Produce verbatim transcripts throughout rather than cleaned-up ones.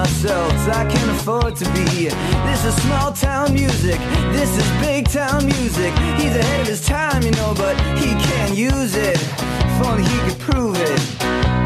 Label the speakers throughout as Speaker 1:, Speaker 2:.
Speaker 1: ourselves, I can't afford to be. This is small town music, this is big town music. He's ahead of his time, you know, but he can't use it. If only he could prove it.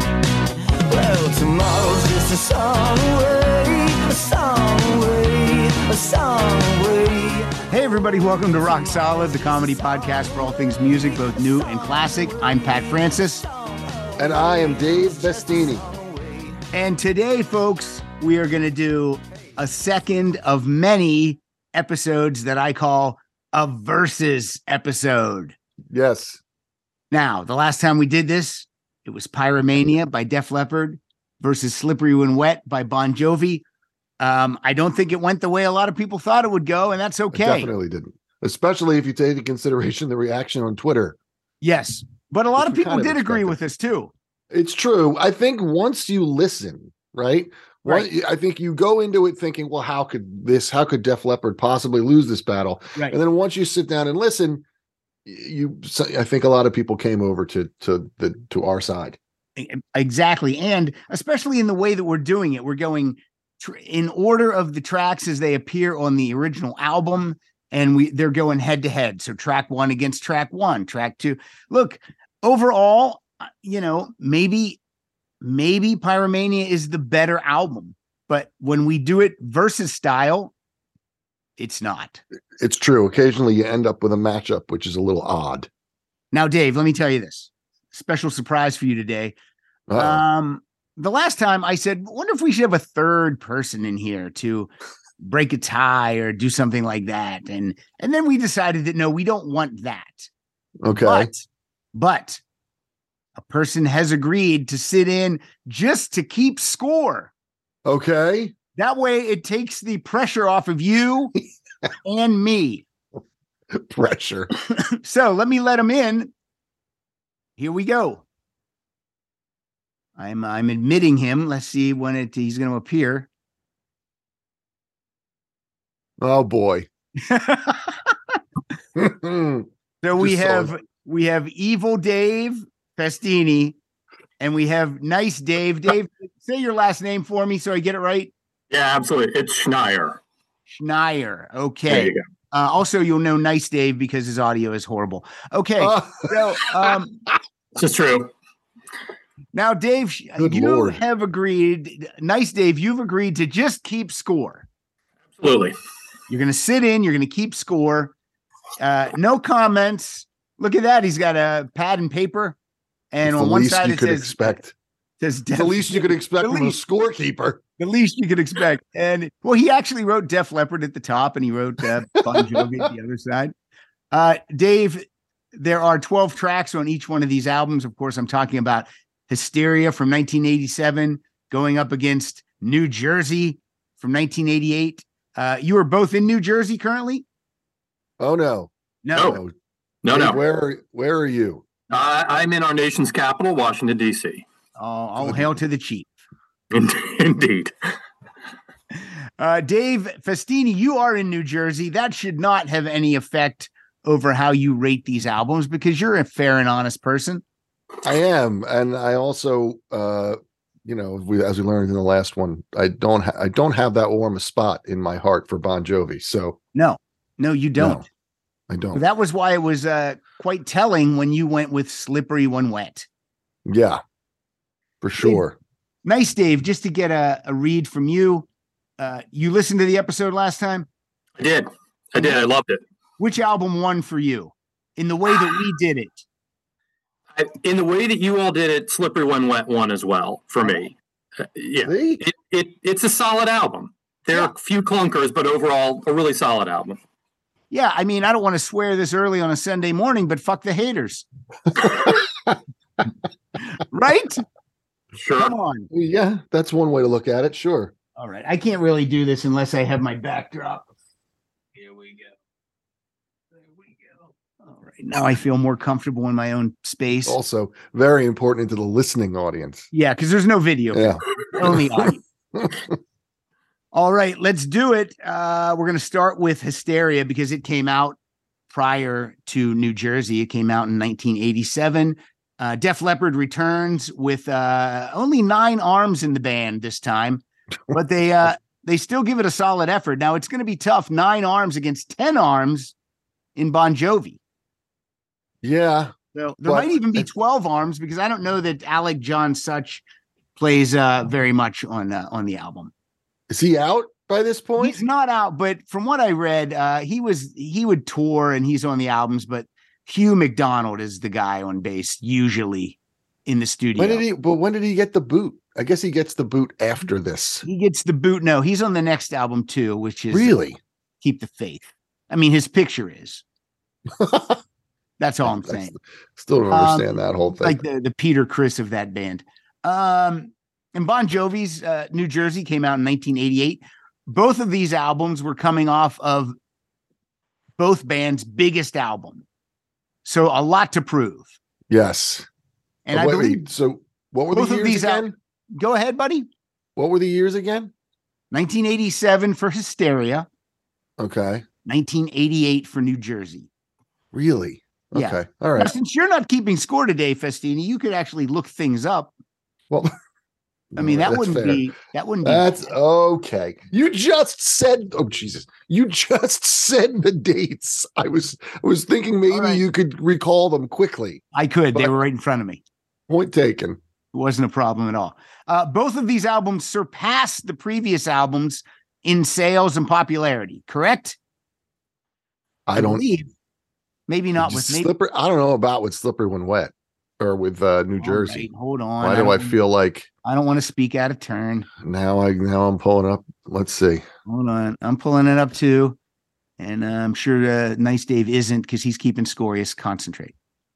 Speaker 1: Well, tomorrow's just a song away, a song away, a song away.
Speaker 2: Hey everybody, welcome to Rock Solid, the comedy podcast for all things music, both new and classic. I'm Pat Francis.
Speaker 3: And I am Dave Vestini.
Speaker 2: And today, folks, we are going to do a second of many episodes that I call a versus episode.
Speaker 3: Yes.
Speaker 2: Now, the last time we did this, it was Pyromania by Def Leppard versus Slippery When Wet by Bon Jovi. Um, I don't think it went the way a lot of people thought it would go, and that's okay.
Speaker 3: It definitely didn't, especially if you take into consideration the reaction on Twitter.
Speaker 2: Yes, but a lot
Speaker 3: Which
Speaker 2: of
Speaker 3: we
Speaker 2: people
Speaker 3: kind of
Speaker 2: did agree
Speaker 3: expected.
Speaker 2: with this too.
Speaker 3: It's true. I think once you listen, right?
Speaker 2: Right.
Speaker 3: One- I think you go into it thinking, well, how could this, how could Def Leppard possibly lose this battle?
Speaker 2: Right.
Speaker 3: And then once you sit down and listen, you, so I think a lot of people came over to to the to our side.
Speaker 2: Exactly. And especially in the way that we're doing it, we're going tr- in order of the tracks as they appear on the original album. And we they're going head to head. So track one against track one, track two. Look, overall, you know, maybe, maybe Pyromania is the better album, but when we do it versus style, it's not.
Speaker 3: It's true. Occasionally you end up with a matchup, which is a little odd.
Speaker 2: Now, Dave, let me tell you this special surprise for you today.
Speaker 3: Uh-oh.
Speaker 2: Um, the last time I said, wonder if we should have a third person in here to break a tie or do something like that. And, and then we decided that no, we don't want that.
Speaker 3: Okay.
Speaker 2: But, but a person has agreed to sit in just to keep score.
Speaker 3: Okay.
Speaker 2: That way it takes the pressure off of you and me.
Speaker 3: Pressure.
Speaker 2: So let me let him in. Here we go. I'm I'm admitting him. Let's see when it he's going to appear.
Speaker 3: Oh boy.
Speaker 2: So we
Speaker 3: Just saw
Speaker 2: have we have Evil Dave Festini, and we have Nice Dave. Dave, say your last name for me so I get it right.
Speaker 4: Yeah, absolutely. It's Schneier.
Speaker 2: Schneier.
Speaker 4: There
Speaker 2: Okay.
Speaker 4: you go.
Speaker 2: Uh, also, you'll know Nice Dave because his audio is horrible. Okay.
Speaker 3: Oh.
Speaker 2: So um,
Speaker 4: This is true.
Speaker 2: now, Dave,
Speaker 3: Good
Speaker 2: you
Speaker 3: Lord.
Speaker 2: have agreed. Nice Dave, you've agreed to just keep score.
Speaker 4: Absolutely.
Speaker 2: You're going to sit in. You're going to keep score. Uh, no comments. Look at that. He's got a pad and paper. And
Speaker 3: It's
Speaker 2: on
Speaker 3: the
Speaker 2: one
Speaker 3: least
Speaker 2: side
Speaker 3: you
Speaker 2: it
Speaker 3: could
Speaker 2: says,
Speaker 3: expect.
Speaker 2: says
Speaker 3: It's the least you could expect
Speaker 2: The
Speaker 3: from a
Speaker 2: least.
Speaker 3: scorekeeper.
Speaker 2: the least you could expect. And well, he actually wrote Def Leppard at the top, and he wrote uh, Bon Jovi at the other side. Uh, Dave, there are twelve tracks on each one of these albums. Of course, I'm talking about Hysteria from nineteen eighty-seven going up against New Jersey from nineteen eighty-eight. Uh, you are both in New Jersey currently?
Speaker 3: Oh no.
Speaker 2: No.
Speaker 4: No. No,
Speaker 3: Dave,
Speaker 4: no.
Speaker 3: Where are, where are you?
Speaker 4: Uh, I'm in our nation's capital, Washington, D C
Speaker 2: Oh, all hail to the chief.
Speaker 4: Indeed.
Speaker 2: Uh, Dave Festini, you are in New Jersey. That should not have any effect over how you rate these albums because you're a fair and honest person.
Speaker 3: I am, and I also, uh, you know, we, as we learned in the last one, I don't, ha- I don't have that warm a spot in my heart for Bon Jovi. So
Speaker 2: No, no, you don't.
Speaker 3: no, I don't.
Speaker 2: That was why it was uh, quite telling when you went with Slippery When Wet.
Speaker 3: yeah, for sure.
Speaker 2: Nice, Dave, just to get a, a read from you. Uh, you listened to the episode last time.
Speaker 4: I did. I did. I loved it.
Speaker 2: Which album won for you in the way that we did it?
Speaker 4: I, in the way that you all did it, Slippery When Wet won as well for me. Uh, yeah.
Speaker 3: See?
Speaker 4: It, it, it's a solid album. There
Speaker 2: Yeah.
Speaker 4: are a few clunkers, but overall, a really solid album.
Speaker 2: Yeah, I mean, I don't want to swear this early on a Sunday morning, but fuck the haters. Right?
Speaker 4: Sure.
Speaker 2: Come on.
Speaker 3: Yeah, that's one way to look at it. Sure.
Speaker 2: All right. I can't really do this unless I have my backdrop. Here we go. There we go. All right. Now I feel more comfortable in my own space.
Speaker 3: Also, very important to the listening audience.
Speaker 2: Yeah, because there's no video.
Speaker 3: Yeah.
Speaker 2: Only audio. All right, let's do it. Uh, we're going to start with Hysteria because it came out prior to New Jersey. It came out in nineteen eighty-seven. Uh, Def Leppard returns with uh, only nine arms in the band this time. but they uh, they still give it a solid effort. Now it's going to be tough. Nine arms against ten arms in Bon Jovi.
Speaker 3: Yeah.
Speaker 2: So there
Speaker 3: But-
Speaker 2: might even be twelve arms because I don't know that Alec John Such plays uh, very much on uh, on the album.
Speaker 3: Is he out by this point?
Speaker 2: He's not out, but from what I read, uh, he was he would tour and he's on the albums. But Hugh McDonald is the guy on bass usually in the studio.
Speaker 3: When did he? But when did he get the boot? I guess he gets the boot after this.
Speaker 2: He gets the boot. No, he's on the next album too, which is
Speaker 3: Really?
Speaker 2: Keep the Faith. I mean, his picture is. That's all I'm saying.
Speaker 3: Still don't
Speaker 2: Um,
Speaker 3: understand that whole thing.
Speaker 2: Like the, the Peter Criss of that band. Um, and Bon Jovi's uh, New Jersey came out in nineteen eighty-eight. Both of these albums were coming off of both bands' biggest album. So a lot to prove.
Speaker 3: Yes.
Speaker 2: And
Speaker 3: Oh,
Speaker 2: I
Speaker 3: wait,
Speaker 2: believe,
Speaker 3: wait, so what were
Speaker 2: both
Speaker 3: the
Speaker 2: of
Speaker 3: years
Speaker 2: these al-
Speaker 3: again?
Speaker 2: go ahead, buddy.
Speaker 3: What were the years again?
Speaker 2: nineteen eighty-seven for Hysteria,
Speaker 3: Okay.
Speaker 2: nineteen eighty-eight for New Jersey.
Speaker 3: Really?
Speaker 2: Yeah.
Speaker 3: Okay. All
Speaker 2: Now,
Speaker 3: right.
Speaker 2: since you're not keeping score today, Festini, you could actually look things up.
Speaker 3: Well,
Speaker 2: I mean, that
Speaker 3: that's
Speaker 2: wouldn't
Speaker 3: fair.
Speaker 2: be that wouldn't be
Speaker 3: That's okay. You just said, oh Jesus! You just said the dates. I was, I was thinking maybe
Speaker 2: right.
Speaker 3: you could recall them quickly.
Speaker 2: I could. They
Speaker 3: but-
Speaker 2: were right in front of me.
Speaker 3: Point taken.
Speaker 2: It wasn't a problem at all. Uh, both of these albums surpassed the previous albums in sales and popularity, correct?
Speaker 3: I, don't.
Speaker 2: believe. Maybe not with maybe.
Speaker 3: Slippery. I don't know about with Slippery When Wet or with uh, New
Speaker 2: All
Speaker 3: Jersey.
Speaker 2: right, hold on.
Speaker 3: Why do I
Speaker 2: don't-
Speaker 3: feel like
Speaker 2: I don't want to speak out of turn.
Speaker 3: now? I now I'm pulling up. Let's see.
Speaker 2: Hold on. I'm pulling it up too. And uh, I'm sure uh, Nice Dave isn't because he's keeping score. He has to concentrate.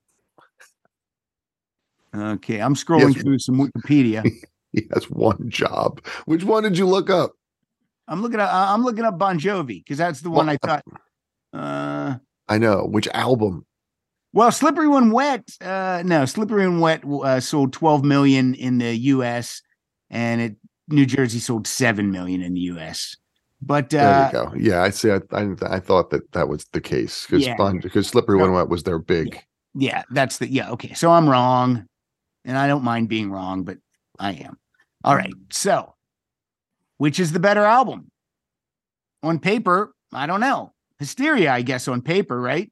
Speaker 2: Okay. I'm scrolling
Speaker 3: Yes.
Speaker 2: through some Wikipedia.
Speaker 3: He has one job. Which one did you look up?
Speaker 2: I'm looking at I'm looking up Bon Jovi because that's the one
Speaker 3: Well,
Speaker 2: I thought. Uh,
Speaker 3: I know which album.
Speaker 2: well, Slippery When Wet. Uh, no, Slippery When Wet uh, sold twelve million in the U S and it New Jersey sold seven million in the U S. But
Speaker 3: There
Speaker 2: uh,
Speaker 3: you go. Yeah, I see. I, I I thought that that was the case because
Speaker 2: Yeah.
Speaker 3: because Slippery When
Speaker 2: No.
Speaker 3: Wet was their big.
Speaker 2: yeah, that's the yeah. Okay, so I'm wrong, and I don't mind being wrong, but I am. All right. So, which is the better album? On paper, I don't know. Hysteria, I guess, on paper, right?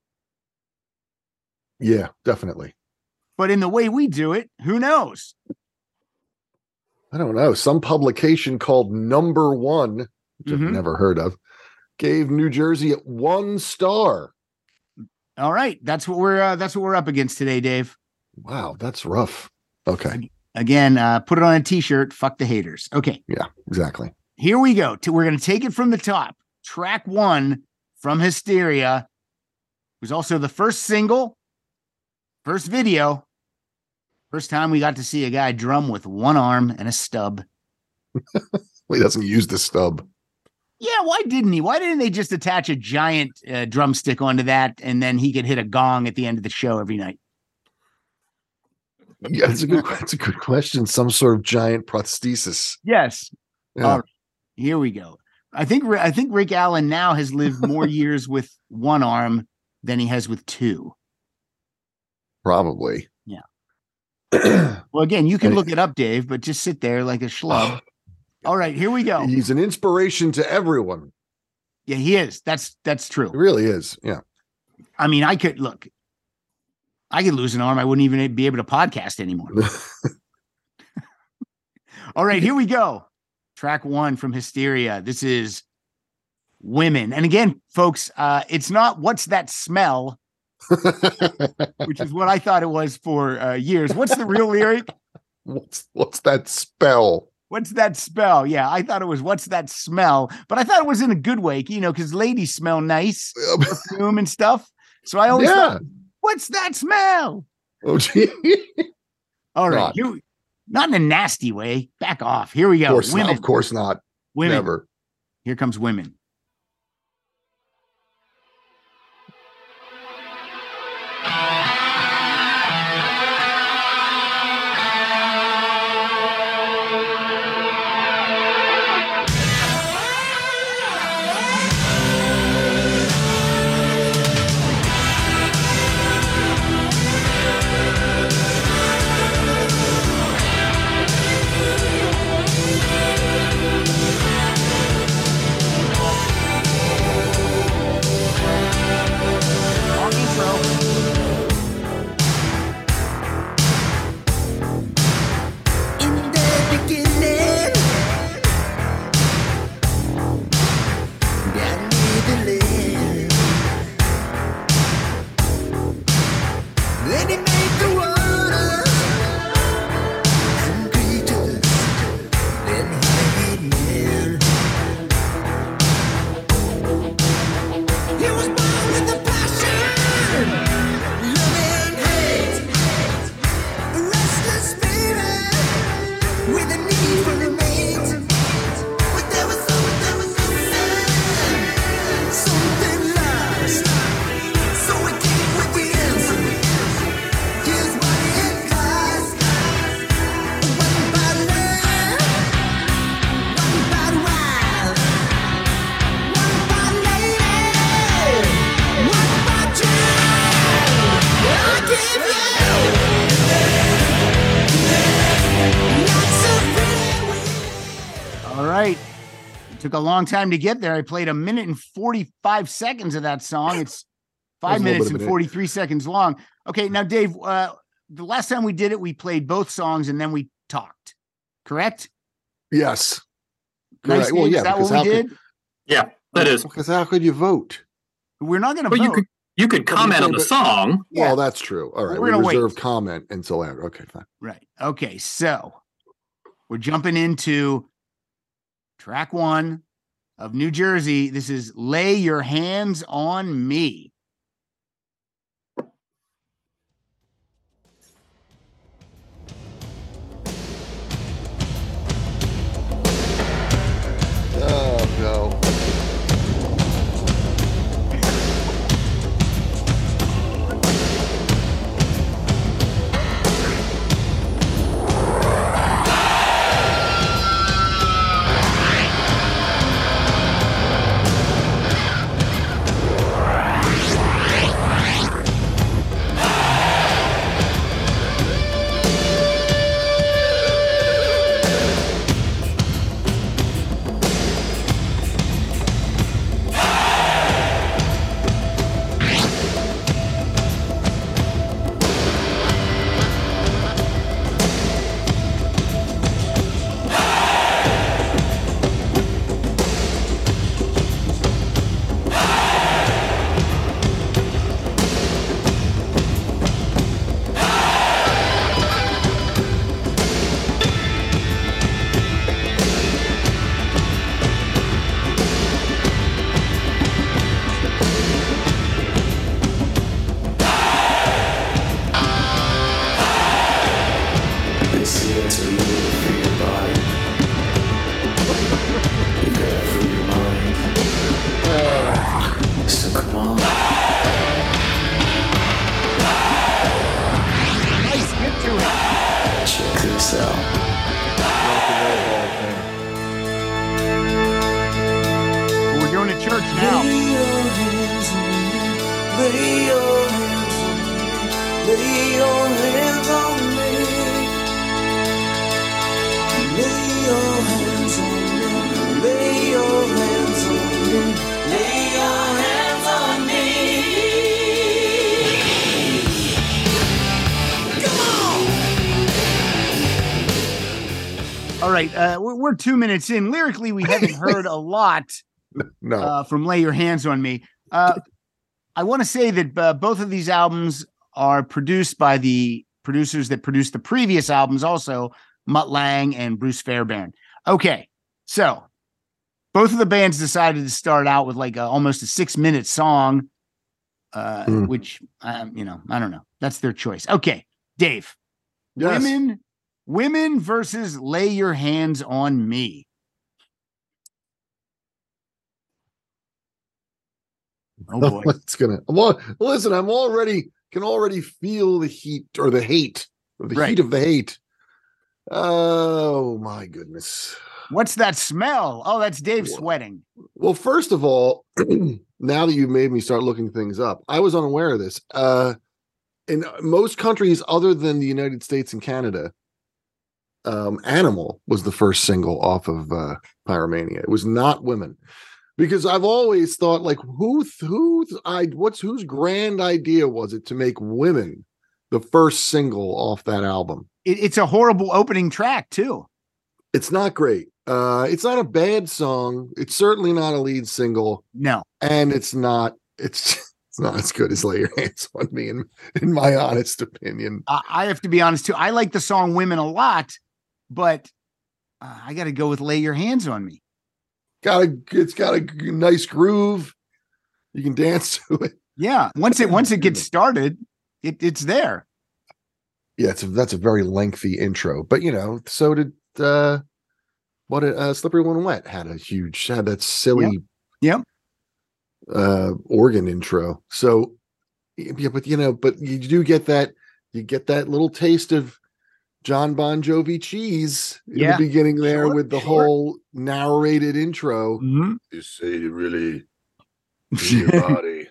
Speaker 3: Yeah, definitely.
Speaker 2: But in the way we do it, who knows?
Speaker 3: I don't know. Some publication called Number One, which
Speaker 2: Mhm.
Speaker 3: I've never heard of, gave New Jersey at one star.
Speaker 2: All right, that's what we're uh, that's what we're up against today, Dave.
Speaker 3: Wow, that's rough. Okay.
Speaker 2: Again, uh, put it on a T-shirt. Fuck the haters. Okay,
Speaker 3: Yeah, exactly.
Speaker 2: here we go. To, we're going to take it from the top. Track one from Hysteria was also the first single, first video, first time we got to see a guy drum with one arm and a stub.
Speaker 3: Well, he doesn't use the stub.
Speaker 2: Yeah, why didn't he? Why didn't they just attach a giant uh, drumstick onto that and then he could hit a gong at the end of the show every night?
Speaker 3: Yeah, that's a good. That's a good question. Some sort of giant prosthesis.
Speaker 2: Yes.
Speaker 3: Yeah.
Speaker 2: All right, here we go. I think I think Rick Allen now has lived more years with one arm than he has with two.
Speaker 3: Probably.
Speaker 2: Yeah. Well, again, you can
Speaker 3: And-
Speaker 2: look it up, Dave, but just sit there like a schlub. All right, here we go.
Speaker 3: He's an inspiration to everyone.
Speaker 2: Yeah, he is. That's that's true.
Speaker 3: He really is. Yeah.
Speaker 2: I mean, I could look. I could lose an arm. I wouldn't even be able to podcast anymore. All right, here we go. Track one from Hysteria. This is Women. And again, folks, uh, it's not What's That Smell, which is what I thought it was for uh, years. What's the real lyric?
Speaker 3: what's what's that spell?
Speaker 2: What's that spell? Yeah, I thought it was What's That Smell, but I thought it was in a good way, you know, because ladies smell nice, perfume and stuff. So I always
Speaker 3: Yeah.
Speaker 2: thought, what's that smell?
Speaker 3: Oh, gee.
Speaker 2: All right,
Speaker 3: Not.
Speaker 2: here, not in a nasty way. Back off. Here we
Speaker 3: Of
Speaker 2: go.
Speaker 3: course, not.
Speaker 2: Women.
Speaker 3: Of course not.
Speaker 2: Women.
Speaker 3: Never.
Speaker 2: Here comes Women. right. It took a long time to get there. I played a minute and forty-five seconds of that song. It's five minutes and forty-three seconds long. Okay, now, Dave, uh, the last time we did it, we played both songs and then we talked. Correct?
Speaker 3: Yes.
Speaker 2: Nice,
Speaker 3: Correct. Well, yeah.
Speaker 2: Is that what we did?
Speaker 3: Could,
Speaker 4: yeah, that is.
Speaker 3: Because how could you vote?
Speaker 2: We're not going to
Speaker 4: well,
Speaker 2: vote.
Speaker 4: You could, you could comment
Speaker 3: okay,
Speaker 4: on the
Speaker 3: but,
Speaker 4: song.
Speaker 3: Well,
Speaker 2: yeah.
Speaker 3: that's true. All right.
Speaker 2: We're
Speaker 3: we
Speaker 2: gonna
Speaker 3: reserve
Speaker 2: wait.
Speaker 3: comment until after. Okay, fine.
Speaker 2: Right. Okay, so we're jumping into track one of New Jersey. This is Lay Your Hands on Me.
Speaker 3: Oh, no.
Speaker 2: All right, uh, we're, we're two minutes in. Lyrically, we haven't heard a lot
Speaker 3: no.
Speaker 2: uh, from Lay Your Hands on Me. Uh, I want to say that uh, both of these albums are produced by the producers that produced the previous albums, also Mutt Lange and Bruce Fairbairn. Okay, so both of the bands decided to start out with like a, almost a six-minute song, uh, mm. which, um, you know, I don't know. That's their choice. Okay, Dave.
Speaker 3: Yes.
Speaker 2: Women... Women versus Lay Your Hands on Me. Oh boy,
Speaker 3: it's gonna. I'm all, listen, I'm already can already feel the heat or the hate or the right. heat of the hate. Oh my goodness!
Speaker 2: What's that smell? Oh, that's Dave sweating.
Speaker 3: Well, first of all, now that you've made me start looking things up, I was unaware of this. Uh, in most countries other than the United States and Canada, Um, Animal was the first single off of uh, Pyromania. It was not Women, because I've always thought, like, who, who, I, what's whose grand idea was it to make Women the first single off that album?
Speaker 2: It, it's a horrible opening track too.
Speaker 3: It's not great. Uh, it's not a bad song. It's certainly not a lead single.
Speaker 2: No,
Speaker 3: and it's not. It's. It's not as good as Lay Your Hands on Me, in in my honest opinion.
Speaker 2: I, I have to be honest too. I like the song Women a lot. But uh, I got to go with Lay Your Hands on Me.
Speaker 3: Got a, it's got a nice groove. You can dance to it.
Speaker 2: Yeah, once it once it gets started, it, it's there.
Speaker 3: Yeah, it's a, that's a very lengthy intro. But you know, so did uh, what did uh, Slippery When Wet had a huge had that silly,
Speaker 2: yeah, yep.
Speaker 3: uh, organ intro. So yeah, but you know, but you do get that you get that little taste of John Bon Jovi cheese in
Speaker 2: yeah,
Speaker 3: the beginning there
Speaker 2: sure,
Speaker 3: with the
Speaker 2: sure.
Speaker 3: whole narrated intro.
Speaker 2: Mm-hmm.
Speaker 3: You say you really in your body.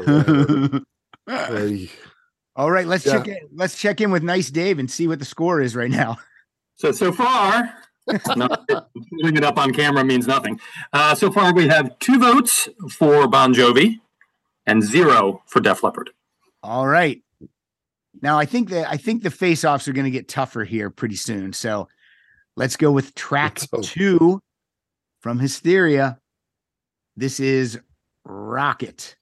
Speaker 3: Hey.
Speaker 2: All right, let's
Speaker 3: Yeah.
Speaker 2: check in. Let's check in with Nice Dave and see what the score is right now.
Speaker 4: So so far, Not putting it up on camera means nothing. Uh, so far, we have two votes for Bon Jovi and zero for Def Leppard.
Speaker 2: All right. Now I think that I think the face-offs are going to get tougher here pretty soon. So let's go with track two from Hysteria. This is Rocket.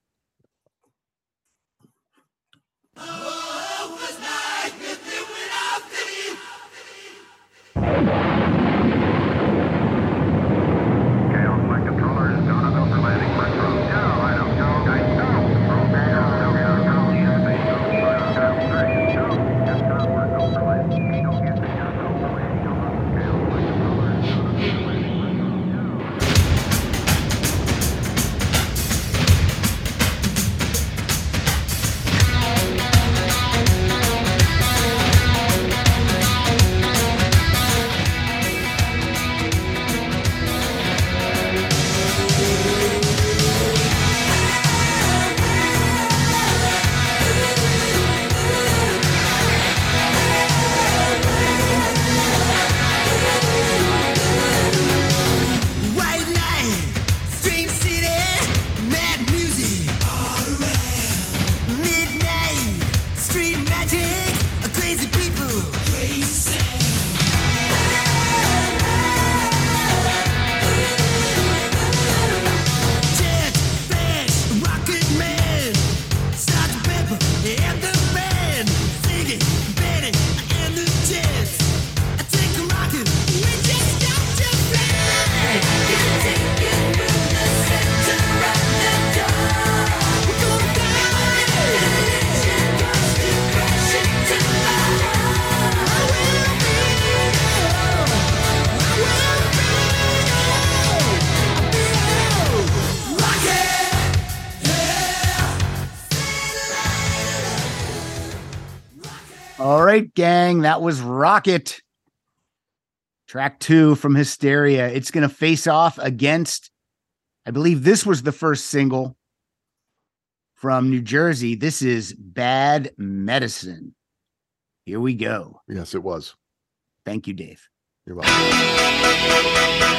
Speaker 2: All right, gang, that was Rocket. Track two from Hysteria. It's going to face off against, I believe this was the first single from New Jersey. This is Bad Medicine. Here we go.
Speaker 3: Yes, it was.
Speaker 2: Thank you, Dave.
Speaker 3: You're welcome.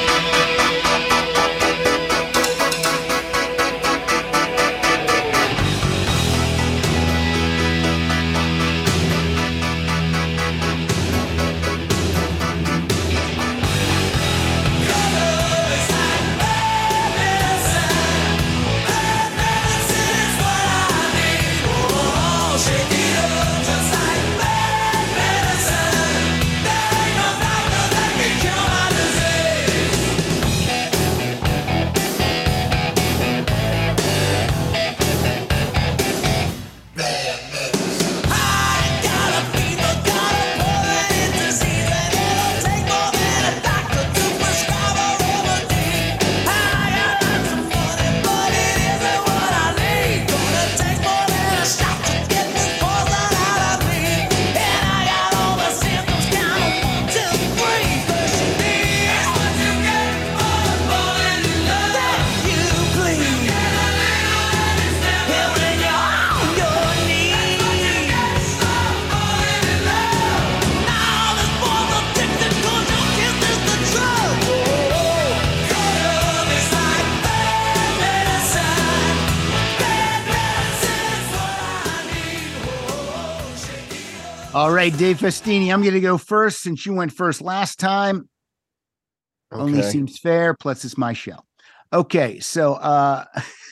Speaker 2: All right, Dave Festini, I'm going to go first since you went first last time. Okay. Only seems fair. Plus, it's my show. Okay, so uh,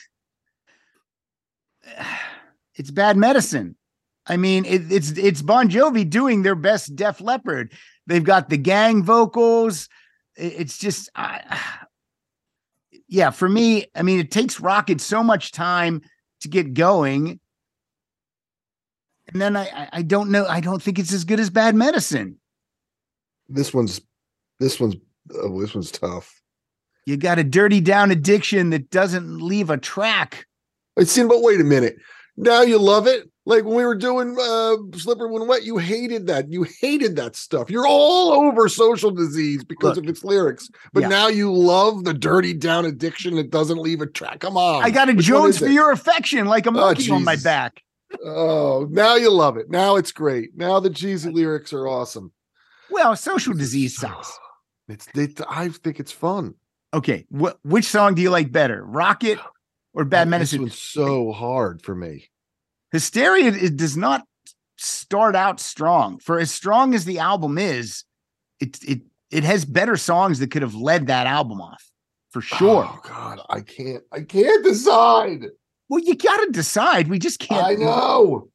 Speaker 2: it's Bad Medicine. I mean, it, it's it's Bon Jovi doing their best Def Leppard. They've got the gang vocals. It, it's just, uh, yeah, for me, I mean, it takes Rocket so much time to get going. And then I, I don't know. I don't think it's as good as Bad Medicine.
Speaker 3: This one's, this one's, oh, this one's tough.
Speaker 2: You got a dirty down addiction that doesn't leave a track.
Speaker 3: I seen, but wait a minute. Now you love it. Like when we were doing uh, Slippery When Wet, you hated that. You hated that stuff. You're all over Social Disease because Look, of its lyrics. But yeah. Now you love the dirty down addiction that doesn't leave a track. Come on.
Speaker 2: I got a Which Jones for your affection, like a monkey oh, on my back.
Speaker 3: Oh, now you love it. Now it's great. Now the cheesy lyrics are awesome.
Speaker 2: Well, Social Disease sucks.
Speaker 3: It's it, I think it's fun.
Speaker 2: Okay, what which song do you like better, Rocket or Bad
Speaker 3: Oh,
Speaker 2: Medicine?
Speaker 3: This one's so hard for me.
Speaker 2: Hysteria it does not start out strong. For as strong as the album is, it it it has better songs that could have led that album off for sure.
Speaker 3: Oh God, I can't. I can't decide.
Speaker 2: Well, you got to decide. We just can't.
Speaker 3: I know.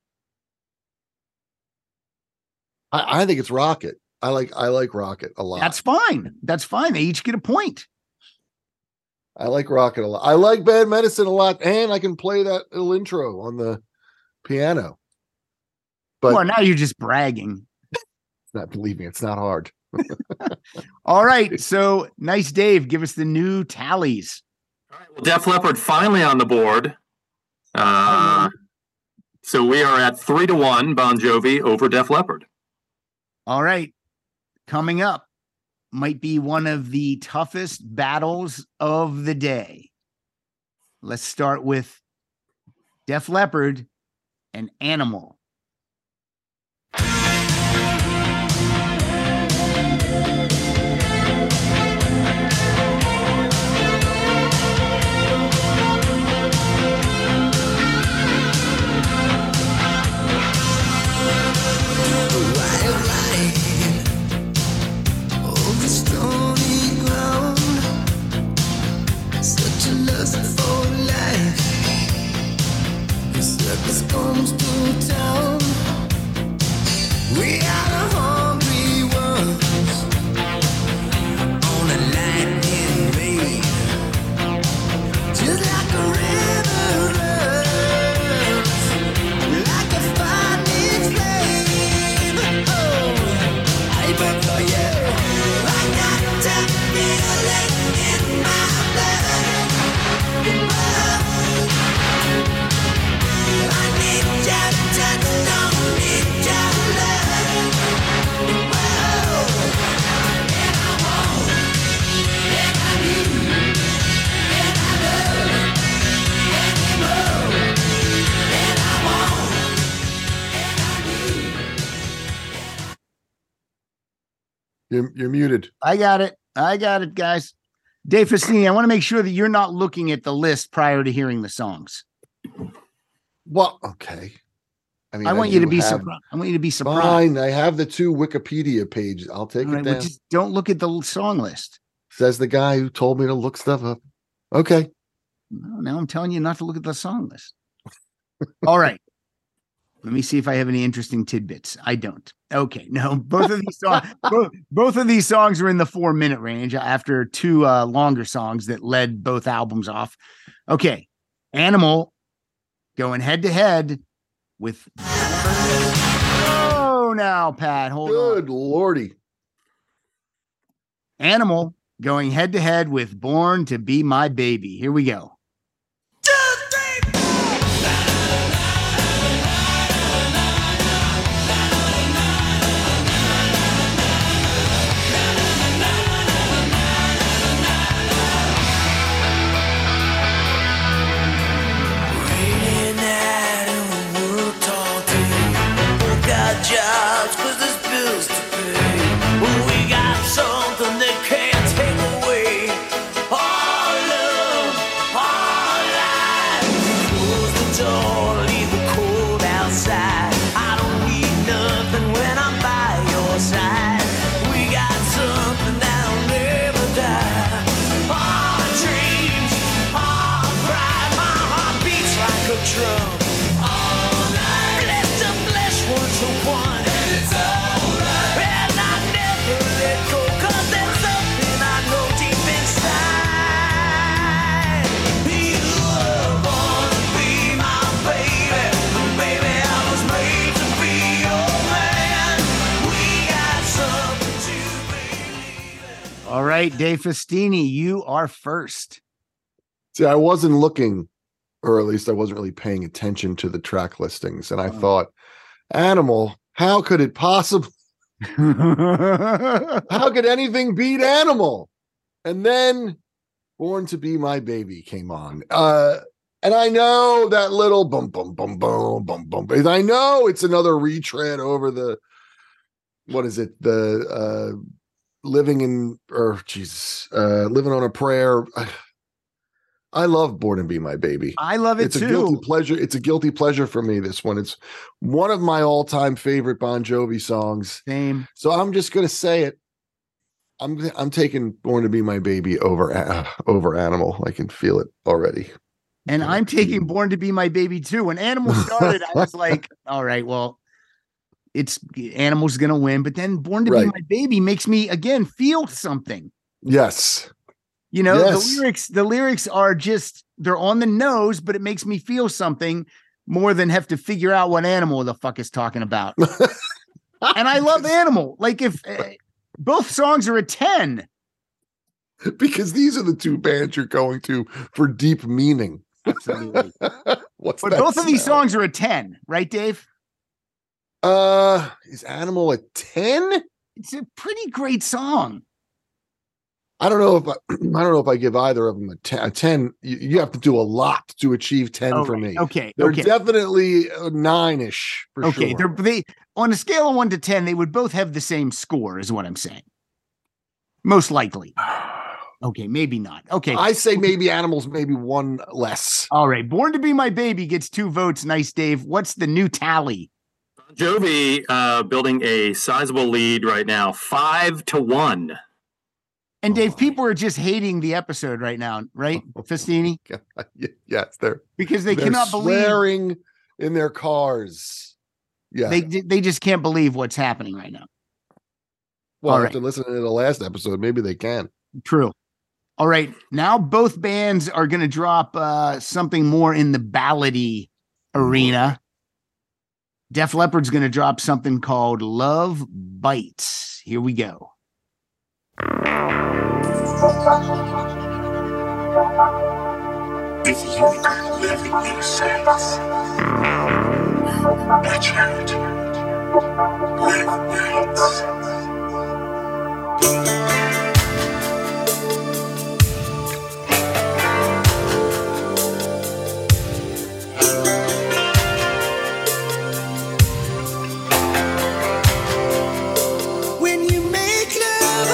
Speaker 3: I, I think it's Rocket. I like I like Rocket a lot.
Speaker 2: That's fine. That's fine. They each get a point.
Speaker 3: I like Rocket a lot. I like Bad Medicine a lot, and I can play that little intro on the piano. But
Speaker 2: Well, now you're just bragging.
Speaker 3: not believe me, it's not hard.
Speaker 2: All right. So nice, Dave. Give us the new tallies.
Speaker 4: All right, well, Def Leppard finally on the board. Uh, so we are at three to one Bon Jovi over Def Leppard.
Speaker 2: All right. Coming up might be one of the toughest battles of the day. Let's start with Def Leppard and Animal.
Speaker 5: Comes to town. We are the hungry ones on a lightning rain, just like a river runs, like a finding flame. Oh, I burn for you. I got that feeling in my blood. Oh.
Speaker 3: You're, you're muted.
Speaker 2: I got it. I got it, guys. Dave Festini, I want to make sure that you're not looking at the list prior to hearing the songs.
Speaker 3: Well, okay. I mean,
Speaker 2: I want you
Speaker 3: do
Speaker 2: to be
Speaker 3: have-
Speaker 2: surprised. I want you to be surprised.
Speaker 3: Fine. I have the two Wikipedia pages. I'll take
Speaker 2: All
Speaker 3: it
Speaker 2: right,
Speaker 3: down.
Speaker 2: well, just don't look at the l- song list.
Speaker 3: Says the guy who told me to look stuff up. Okay.
Speaker 2: No, now I'm telling you not to look at the song list. All right. Let me see if I have any interesting tidbits. I don't. Okay. No, both of these songs, both, both of these songs are in the four minute range after two uh, longer songs that led both albums off. Okay. Animal going head to head with. Oh, now, Pat, hold on.
Speaker 3: Good lordy.
Speaker 2: Animal going head to head with Born to Be My Baby. Here we go.
Speaker 5: Jobs, cause there's bills to pay. We got something that can't take away our love, our life. Close the door, leave the cold outside. I don't need nothing when I'm by your side. We got something that'll never die. Our dreams, our pride. My heart beats like a drum. All night, bless the flesh once a one.
Speaker 2: All right, Dave Festini, you are first.
Speaker 3: See, I wasn't looking, or at least I wasn't really paying attention to the track listings. And I
Speaker 2: Oh.
Speaker 3: thought, Animal, how could it possibly, how could anything beat Animal? And then Born to Be My Baby came on. Uh, and I know that little bum, bum, bum, bum, bum, bum. I know it's another retread over the, what is it? The, uh, living in, or Jesus, uh, living on a prayer. I love Born to Be My Baby.
Speaker 2: I love it
Speaker 3: It's
Speaker 2: too.
Speaker 3: a guilty pleasure. It's a guilty pleasure for me, this one. It's one of my all-time favorite Bon Jovi songs.
Speaker 2: Same.
Speaker 3: So I'm just going to say it. I'm I'm taking Born to Be My Baby over uh, over Animal. I can feel it already.
Speaker 2: And I'm taking Born to Be My Baby too. When Animal started, I was like, all right, well, it's Animal's going to win. But then Born to
Speaker 3: Right.
Speaker 2: Be My Baby makes me, again, feel something.
Speaker 3: Yes.
Speaker 2: You know,
Speaker 3: Yes.
Speaker 2: the lyrics, the lyrics are just, they're on the nose, but it makes me feel something more than have to figure out what Animal the fuck is talking about. And I love Animal. Like if uh, both songs are a ten.
Speaker 3: Because these are the two bands you're going to for deep meaning.
Speaker 2: Absolutely.
Speaker 3: What's
Speaker 2: But
Speaker 3: that
Speaker 2: both of these
Speaker 3: smell?
Speaker 2: songs are a ten, right, Dave?
Speaker 3: Uh, is Animal a ten?
Speaker 2: It's a pretty great song.
Speaker 3: I don't know if I, I don't know if I give either of them a ten. A ten you, you have to do a lot to achieve ten
Speaker 2: Oh,
Speaker 3: for
Speaker 2: right.
Speaker 3: me.
Speaker 2: Okay.
Speaker 3: They're
Speaker 2: okay.
Speaker 3: definitely a nine-ish for
Speaker 2: Okay.
Speaker 3: sure.
Speaker 2: They're they on a scale of one to ten, they would both have the same score, is what I'm saying. Most likely. Okay, maybe not. Okay.
Speaker 3: I say maybe Animals, maybe one less.
Speaker 2: All right. Born to Be My Baby gets two votes. Nice, Dave. What's the new tally?
Speaker 4: Jovi uh, building a sizable lead right now, five to one.
Speaker 2: And Dave,
Speaker 3: Oh.
Speaker 2: people are just hating the episode right now, right? Festini?
Speaker 3: Yes, they're
Speaker 2: Because they
Speaker 3: they're
Speaker 2: cannot believe
Speaker 3: swearing in their cars. Yeah.
Speaker 2: they they just can't believe what's happening right now.
Speaker 3: well,
Speaker 2: all right.
Speaker 3: after listening to the last episode, maybe they can.
Speaker 2: True. All right. Now both bands are going to drop uh, something more in the ballady arena. Def Leppard's going to drop something called Love Bites. Here we go.
Speaker 6: If you could live in your sense, watch out, live nights.
Speaker 5: When you make love,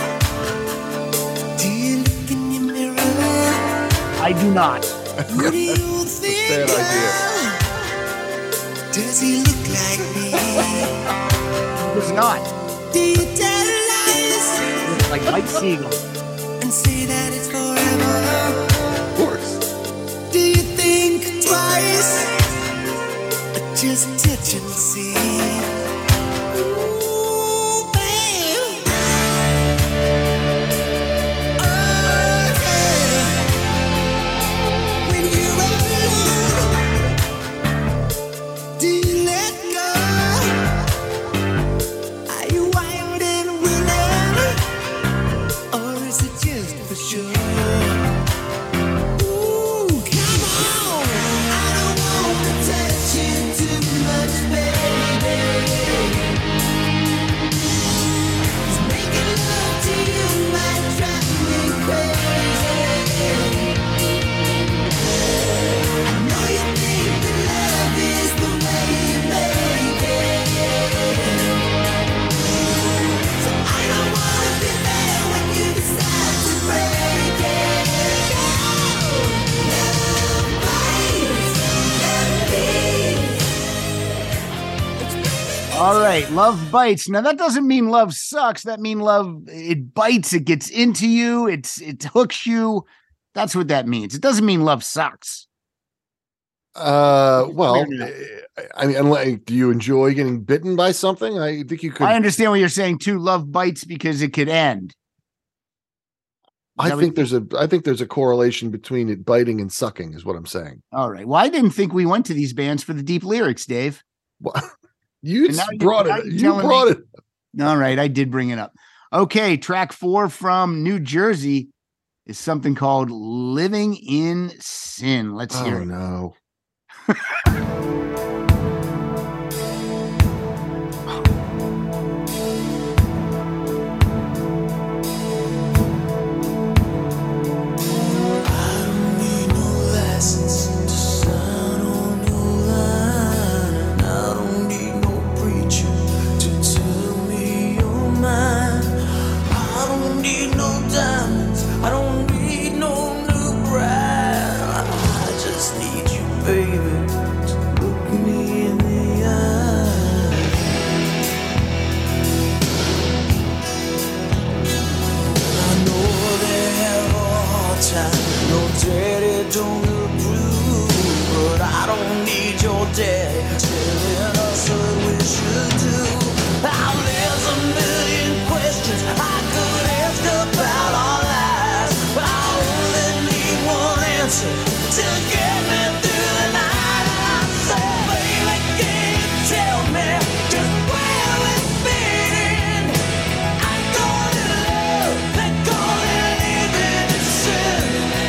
Speaker 5: do you look in your mirror?
Speaker 2: I do not.
Speaker 5: What do you think?
Speaker 3: bad idea.
Speaker 5: of? Does he look like me?
Speaker 2: It's not.
Speaker 5: Do you tell lies
Speaker 2: It's like Mike Siegel.
Speaker 5: and say that it's forever?
Speaker 3: Of course.
Speaker 5: Do you think twice? Or just touch and see? Ooh, babe. Oh, yeah. When you're alone, do you let go? Are you wild and willing? Or is it just for sure? Ooh, come on. I don't want to touch you too much, baby. 'Cause making love to you might drive me crazy. I know you think that love is the way you make it. So I don't wanna be there when you decide to break it. Love bites, love beats.
Speaker 2: All right, love bites. Now that doesn't mean love sucks. That means love it bites, it gets into you, it's it hooks you. That's what that means. It doesn't mean love sucks.
Speaker 3: Uh, well,
Speaker 2: Clear now.
Speaker 3: eh, I mean, unless, do you enjoy getting bitten by something? I think you could.
Speaker 2: I understand what you're saying too. Love bites because it could end.
Speaker 3: I
Speaker 2: that
Speaker 3: think
Speaker 2: what-
Speaker 3: there's a. I think there's a correlation between it biting and sucking. Is what I'm saying.
Speaker 2: All right. Well, I didn't think we went to these bands for the deep lyrics, Dave.
Speaker 3: Well, you
Speaker 2: And now you-
Speaker 3: brought
Speaker 2: now
Speaker 3: it.
Speaker 2: you're
Speaker 3: You
Speaker 2: telling
Speaker 3: brought
Speaker 2: me-
Speaker 3: it.
Speaker 2: All right, I did bring it up. Okay, track four from New Jersey is something called Living in Sin. Let's hear
Speaker 3: Oh
Speaker 2: it.
Speaker 3: no.
Speaker 5: I baby, to look me in the eye. I know they have a hard time, no daddy don't approve, but I don't need your daddy telling us what we should do. Now there's a million questions I could ask about our lives, but I only need one answer to get me through the night. I say, baby, can you tell me just where we're fitting? I call it love, they call it living in sin.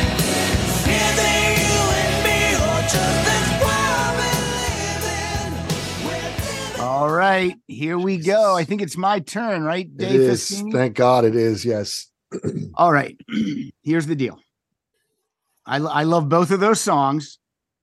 Speaker 5: Is it you and me, or just this world we live in? We're
Speaker 2: All right, here we go. I think it's my turn, right,
Speaker 3: It
Speaker 2: Dave
Speaker 3: is.
Speaker 2: Festini?
Speaker 3: Thank God it is. Yes.
Speaker 2: All right, here's the deal. I I love both of those songs,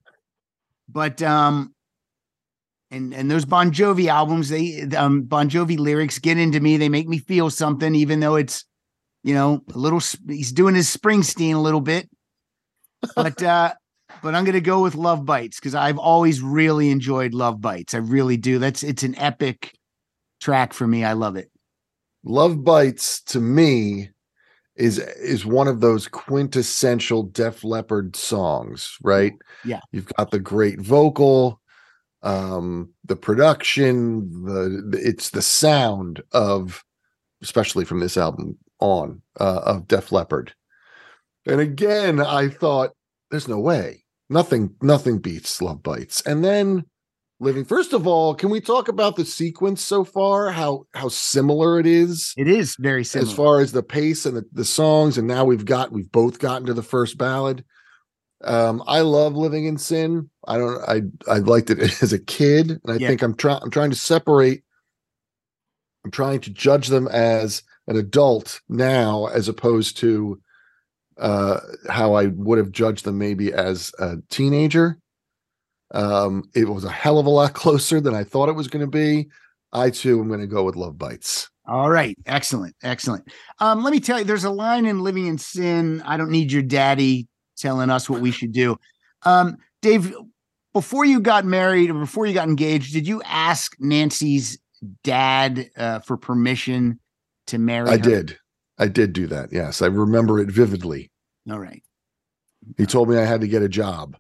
Speaker 2: but um, and and those Bon Jovi albums, they um Bon Jovi lyrics get into me. They make me feel something, even though it's, you know, a little. He's doing his Springsteen a little bit, but uh, but I'm gonna go with Love Bites because I've always really enjoyed Love Bites. I really do. That's it's an epic track for me. I love it.
Speaker 3: Love Bites to me is is one of those quintessential Def Leppard songs, right?
Speaker 2: Yeah.
Speaker 3: You've got the great vocal, um, the production, the, the it's the sound of, especially from this album on, uh, of Def Leppard. And again, I thought, there's no way. Nothing, nothing beats Love Bites. And then Living. First of all, can we talk about the sequence so far? How how similar it is?
Speaker 2: It is very similar.
Speaker 3: As far as the pace and the, the songs, and now we've got we've both gotten to the first ballad. Um, I love Living in Sin. I don't I I liked it as a kid, and I
Speaker 2: Yeah.
Speaker 3: think I'm trying I'm trying to separate. I'm trying to judge them as an adult now, as opposed to uh, how I would have judged them maybe as a teenager. Um, it was a hell of a lot closer than I thought it was going to be. I too am going to go with Love Bites.
Speaker 2: All right. Excellent. Excellent. Um, let me tell you, there's a line in Living in Sin. I don't need your daddy telling us what we should do. Um, Dave, before you got married or before you got engaged, did you ask Nancy's dad uh, for permission to marry
Speaker 3: I
Speaker 2: her?
Speaker 3: did. I did do that. Yes. I remember it vividly.
Speaker 2: All right.
Speaker 3: He told me I had to get a job.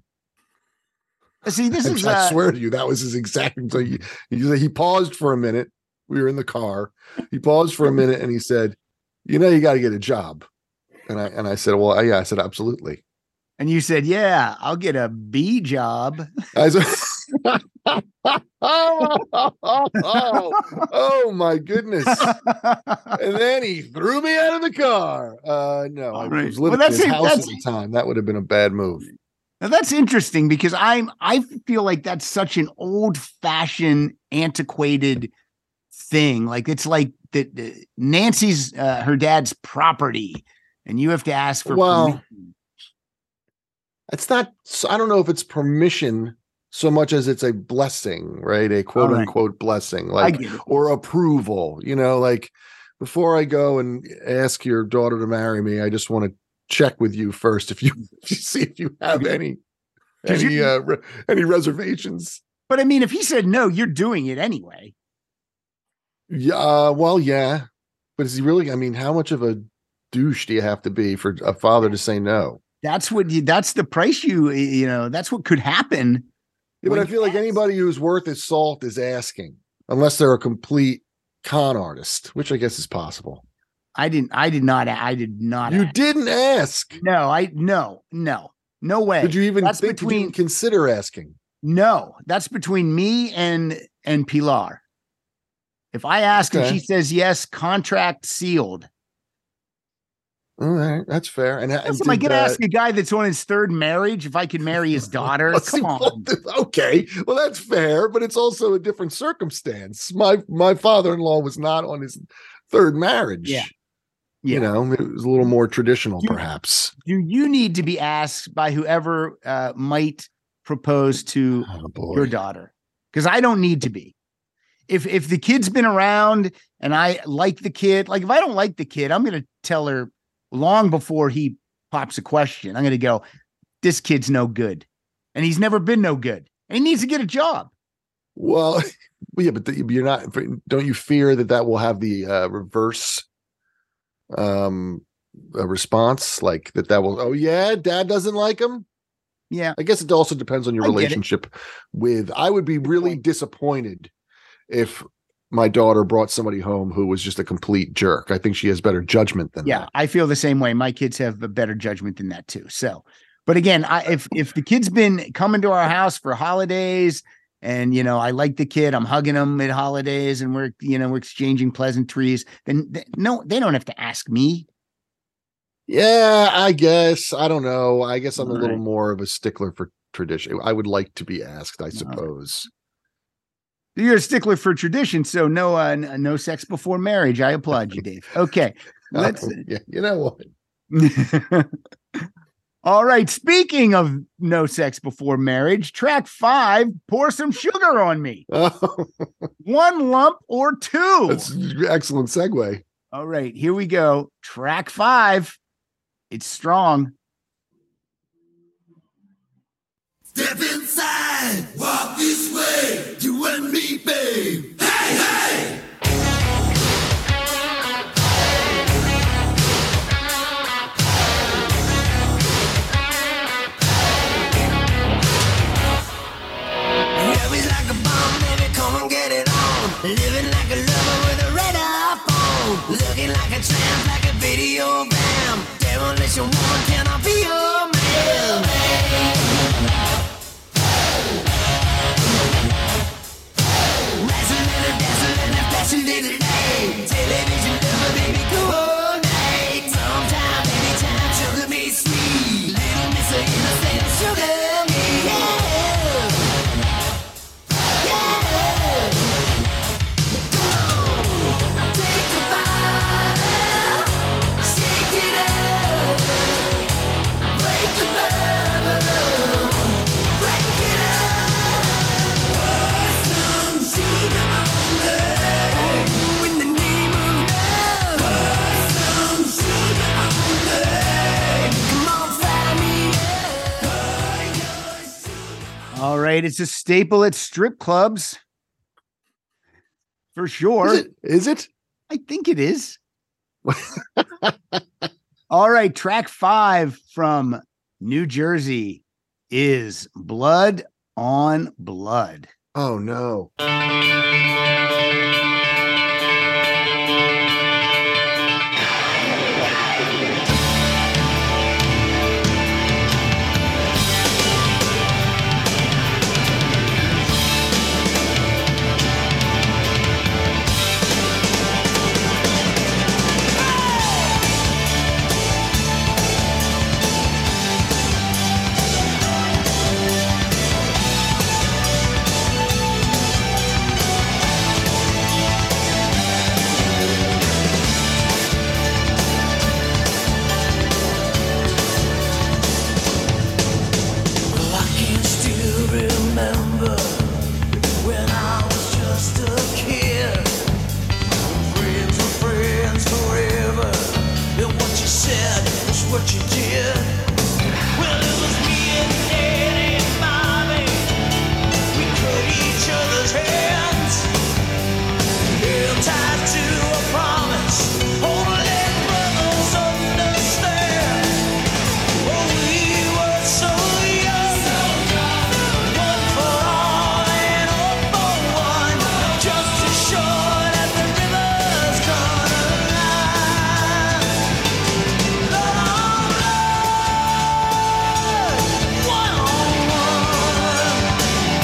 Speaker 2: See, this
Speaker 3: I,
Speaker 2: is,
Speaker 3: I
Speaker 2: uh,
Speaker 3: swear to you, that was his exact. So he, he he paused for a minute. We were in the car. He paused for a minute and he said, "You know, you got to get a job." And I and I said, "Well, yeah." I said, "Absolutely."
Speaker 2: and you said, yeah, I'll get a B job.
Speaker 3: I said, oh, oh, oh, oh, my goodness. And then he threw me out of the car. Uh, no, I
Speaker 2: right.
Speaker 3: was living
Speaker 2: Well,
Speaker 3: in
Speaker 2: that's
Speaker 3: his
Speaker 2: it.
Speaker 3: house
Speaker 2: That's-
Speaker 3: at the time. That would have been a bad move.
Speaker 2: Now that's interesting because I'm I feel like that's such an old-fashioned, antiquated thing. Like it's like that uh, Nancy's uh, her dad's property, and you have to ask for
Speaker 3: Well,
Speaker 2: permission.
Speaker 3: It's not, I don't know if it's permission so much as it's a blessing, right? A quote
Speaker 2: All right.
Speaker 3: unquote blessing,
Speaker 2: I
Speaker 3: like,
Speaker 2: get it.
Speaker 3: or approval, you know, like before I go and ask your daughter to marry me, I just want to check with you first if you, if you see if you have any,
Speaker 2: 'Cause
Speaker 3: any,
Speaker 2: you-
Speaker 3: uh, re- any reservations.
Speaker 2: But I mean, if he said no, you're doing it anyway.
Speaker 3: Yeah, uh, well, yeah, but is he really? I mean, how much of a douche do you have to be for a father to say no?
Speaker 2: That's what you, that's the price you, you know, that's what could happen.
Speaker 3: Yeah, but
Speaker 2: When
Speaker 3: I feel like
Speaker 2: you ask-
Speaker 3: anybody who's worth his salt is asking, unless they're a complete con artist, which I guess is possible.
Speaker 2: I didn't, I did not, I did not.
Speaker 3: You
Speaker 2: ask.
Speaker 3: didn't ask.
Speaker 2: No, I, no, no, no way.
Speaker 3: Did you even
Speaker 2: That's
Speaker 3: think? Did you
Speaker 2: between-
Speaker 3: even consider asking?
Speaker 2: No, that's between me and and Pilar. If I ask and
Speaker 3: Okay.
Speaker 2: she says yes, contract sealed.
Speaker 3: All right, that's fair. And, and
Speaker 2: Am I
Speaker 3: did,
Speaker 2: going to
Speaker 3: uh,
Speaker 2: ask a guy that's on his third marriage if I could marry his daughter?
Speaker 3: let's see,
Speaker 2: Come on.
Speaker 3: okay, well that's fair, but it's also a different circumstance. My my father-in-law was not on his third marriage.
Speaker 2: Yeah.
Speaker 3: You
Speaker 2: Yeah.
Speaker 3: know, it was a little more traditional,
Speaker 2: You-
Speaker 3: perhaps.
Speaker 2: Do you need to be asked by whoever uh, might propose to
Speaker 3: Oh boy.
Speaker 2: your daughter? Because I don't need to be. If if the kid's been around and I like the kid, like if I don't like the kid, I'm going to tell her long before he pops a question. I'm going to go, this kid's no good. and he's never been no good. And he needs to get a job.
Speaker 3: Well, yeah, but the, you're not. Don't you fear that that will have the uh, reverse um a response, like that? That will. Oh yeah, dad doesn't like him.
Speaker 2: Yeah,
Speaker 3: I guess it also depends on your
Speaker 2: I get it.
Speaker 3: relationship with. I would be really disappointed if my daughter brought somebody home who was just a complete jerk. I think she has better judgment than
Speaker 2: yeah,
Speaker 3: that.
Speaker 2: I feel the same way. My kids have a better judgment than that too. So, but again, I if if the kid's been coming to our house for holidays, and you know I like the kid, I'm hugging him at holidays, and we're you know we're exchanging pleasantries, then they, no, they don't have to ask me.
Speaker 3: Yeah, I guess. I don't know. I guess I'm
Speaker 2: All
Speaker 3: a little
Speaker 2: right.
Speaker 3: more of a stickler for tradition. I would like to be asked, I suppose.
Speaker 2: You're a stickler for tradition, so no, uh, n- no sex before marriage. I applaud you, Dave. Okay, let's.
Speaker 3: Oh, yeah, you know what?
Speaker 2: All right. Speaking of no sex before marriage, track five. Pour some sugar on me.
Speaker 3: Oh,
Speaker 2: One lump or two.
Speaker 3: that's an excellent segue.
Speaker 2: All right, here we go. Track five. It's strong.
Speaker 5: Step inside, walk this way, you and me, babe. Hey, hey! Yeah, we like a bomb, baby, come and get it on. Living like a lover with a red iPhone. Looking like a tramp, like a video bam. Demolition woman, can I be your man? Little day, television lover, baby, coordinate. Sometime, anytime, sugar me sweet. Little miss of innocent sugar me, yeah. Yeah. Go, take a bite, shake it up, break the bubble, break it up. Pour some sugar on me.
Speaker 2: All right, it's a staple at strip clubs. For sure.
Speaker 3: Is it? Is it?
Speaker 2: I think it is. All right, track five from New Jersey is Blood on Blood.
Speaker 3: Oh no.
Speaker 5: I can still remember when I was just a kid. Friends were friends forever, and what you said was what you did. Well, it was me and Daddy and Mommy. We cut each other's hands, held tied to a promise. Only brothers understand. Oh, we were so young. One for all and all for one. Just as sure as the river's gonna line. Blood on blood, one on one.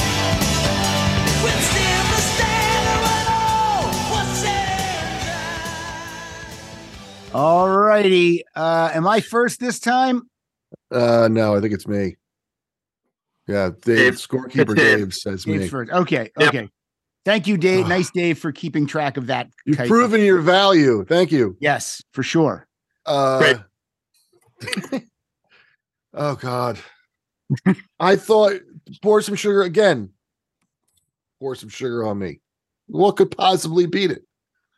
Speaker 5: We'll still the stand when all was said and done.
Speaker 2: All righty. Uh, am I first this time?
Speaker 3: Uh no, I think it's me. Yeah, Dave,
Speaker 4: Dave.
Speaker 3: scorekeeper
Speaker 4: It's Dave.
Speaker 3: Dave says
Speaker 2: Dave's
Speaker 3: me.
Speaker 2: first. Okay.
Speaker 4: Yep.
Speaker 2: Okay. Thank you, Dave. Nice, Dave, for keeping track of that.
Speaker 3: You've
Speaker 2: type of-
Speaker 3: proven your value. Thank you.
Speaker 2: Yes, for sure.
Speaker 3: Uh oh God. I thought pour some sugar again. Pour some sugar on me. What could possibly beat it?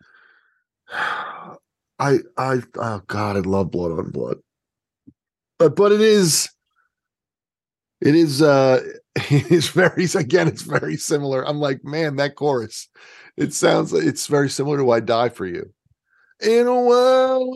Speaker 3: I I oh God, I love blood on blood. But but it is It is uh it is very again, it's very similar. I'm like, man, that chorus. It sounds like it's very similar to I Die For You. In a world,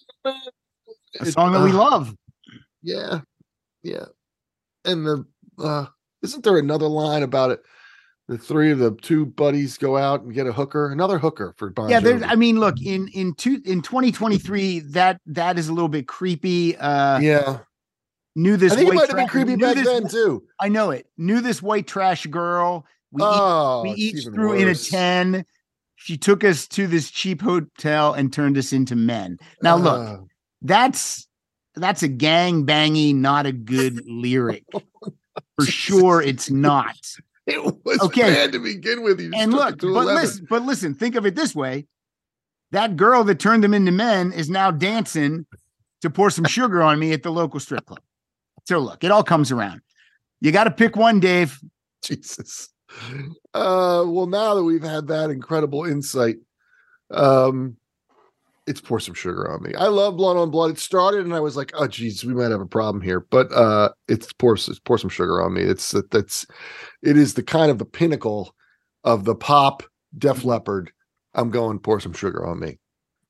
Speaker 2: A song that we
Speaker 3: uh,
Speaker 2: love.
Speaker 3: Yeah. Yeah. And the uh isn't there another line about it? The three of the two buddies go out and get a hooker, another hooker for Bon
Speaker 2: Yeah, there's
Speaker 3: Jovi.
Speaker 2: I mean, look, in in two in twenty twenty-three, that that is a little bit creepy. Uh
Speaker 3: yeah.
Speaker 2: knew this
Speaker 3: I think it
Speaker 2: white
Speaker 3: might have been
Speaker 2: tra-
Speaker 3: creepy
Speaker 2: knew
Speaker 3: back
Speaker 2: this-
Speaker 3: then too.
Speaker 2: I know it. Knew this white trash girl. We
Speaker 3: Oh,
Speaker 2: each, we
Speaker 3: it's
Speaker 2: each
Speaker 3: even
Speaker 2: threw in a
Speaker 3: worse.
Speaker 2: ten. She took us to this cheap hotel and turned us into men. Now look,
Speaker 3: Uh,
Speaker 2: that's that's a gang bangy, not a good lyric. For sure it's not.
Speaker 3: it was
Speaker 2: Okay.
Speaker 3: bad to begin with. You just
Speaker 2: And
Speaker 3: took
Speaker 2: look,
Speaker 3: it to
Speaker 2: but
Speaker 3: eleven.
Speaker 2: listen, but listen, think of it this way. That girl that turned them into men is now dancing to Pour Some Sugar on Me at the local strip club. So look, it all comes around. You got to pick one, Dave.
Speaker 3: Jesus. Uh, well, now that we've had that incredible insight, um, it's Pour Some Sugar on Me. I love Blood on Blood. It started, and I was like, "Oh, geez, we might have a problem here." But uh, it's pour, it's pour Some Sugar on Me. It's that's it is the kind of the pinnacle of the pop Def Leppard. I'm going Pour Some Sugar on Me.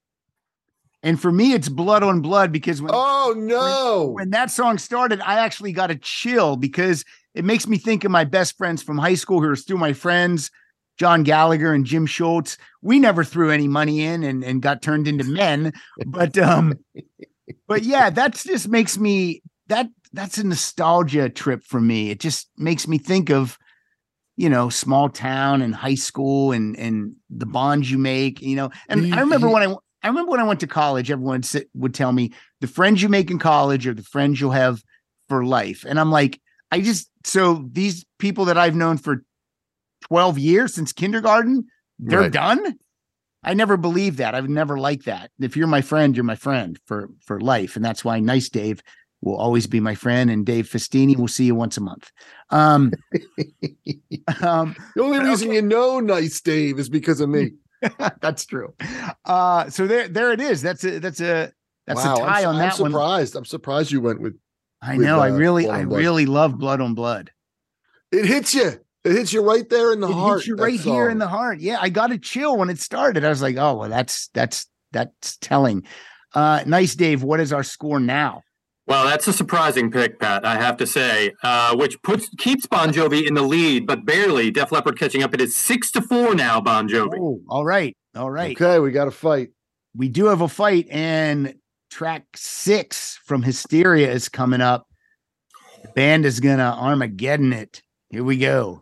Speaker 2: And for me, it's Blood on Blood because when,
Speaker 3: Oh no!
Speaker 2: when that song started, I actually got a chill because it makes me think of my best friends from high school who are still my friends, John Gallagher and Jim Schultz. We never threw any money in and, and got turned into men. But um, but yeah, that's just makes me that that's a nostalgia trip for me. It just makes me think of, you know, small town and high school and and the bonds you make, you know. And I remember when I I remember when I went to college, everyone sit, would tell me the friends you make in college are the friends you'll have for life. And I'm like, I just, so these people that I've known for twelve years since kindergarten, they're
Speaker 3: Right.
Speaker 2: done. I never believed that. I've never liked that. If you're my friend, you're my friend for, for life. And that's why Nice Dave will always be my friend. And Dave Festini will see you once a month. Um, um,
Speaker 3: The only
Speaker 2: But
Speaker 3: reason
Speaker 2: okay.
Speaker 3: you know Nice Dave is because of me.
Speaker 2: that's true. Uh, so there, there it is. That's a, that's a, that's
Speaker 3: wow,
Speaker 2: a tie
Speaker 3: I'm,
Speaker 2: on
Speaker 3: I'm
Speaker 2: that one.
Speaker 3: surprised. I'm surprised you went with.
Speaker 2: I
Speaker 3: with,
Speaker 2: know. I
Speaker 3: uh,
Speaker 2: really,
Speaker 3: Blood
Speaker 2: I
Speaker 3: on Blood.
Speaker 2: really love Blood on Blood.
Speaker 3: It hits you. It hits you right there in the
Speaker 2: It
Speaker 3: heart.
Speaker 2: hits you
Speaker 3: that
Speaker 2: right here in
Speaker 3: song.
Speaker 2: the heart. Yeah, I got a chill when it started. I was like, oh, well, that's that's that's telling. Uh, Nice Dave. What is our score now?
Speaker 4: Well, that's a surprising pick, Pat, I have to say, uh, which puts keeps Bon Jovi in the lead, but barely. Def Leppard catching up. It is six to four now, Bon Jovi.
Speaker 2: Oh, all right, all right.
Speaker 3: Okay, we got to fight.
Speaker 2: We do have a fight, and track six from Hysteria is coming up. The band is gonna Armageddon it. Here we go.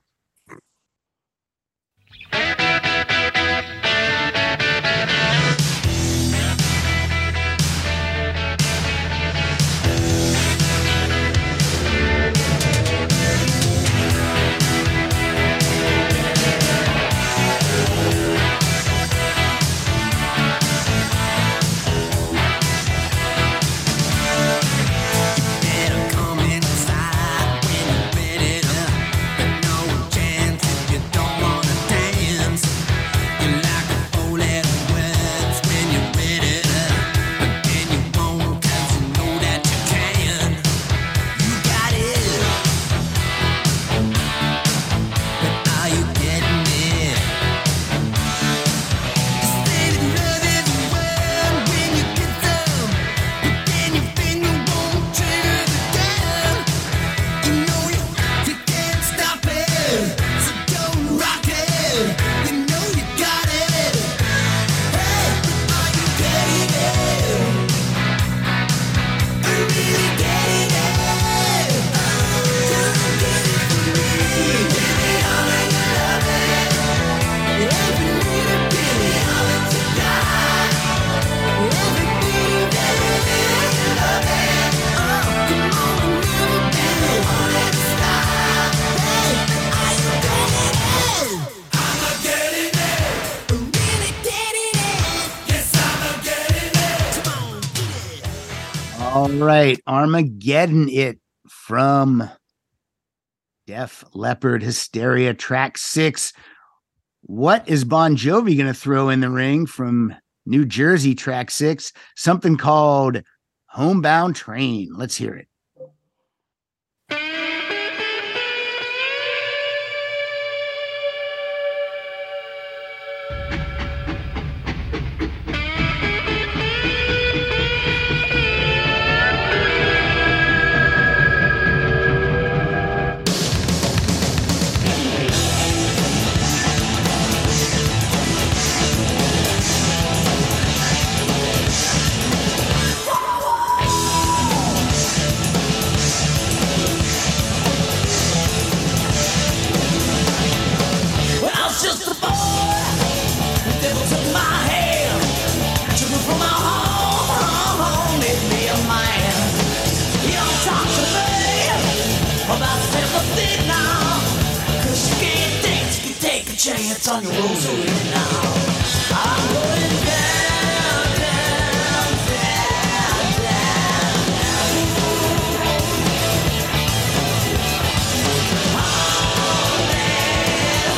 Speaker 5: Better come inside when you're ready to, but no chance if you don't wanna dance. You like a four-letter words when you're ready to, but then you won't 'cause you know that you can. You got it, but are you getting it? You say that love is a word when you get some. But then your finger won't trigger the gun. You know you, you can't stop it, so don't rock it. You know you got it. Hey, are you getting it? Are you really getting it? Just get it for me. Give me all that you love it. If you need it, give me all that you got. Everything that you love it. Oh, come on, never be on it. Stop. Hey, are you getting it? I'm a getting it. Really getting it. Yes, I'm a getting it. Come on, get it.
Speaker 2: All right, Armageddon it from Def Leppard Hysteria, track six. What is Bon Jovi going to throw in the ring from New Jersey, track six? Something called Homebound Train. Let's hear it.
Speaker 5: about sympathy now. Cause you can't dance, you can take a chance on your rosary now. I'm going down, down, down, down, home and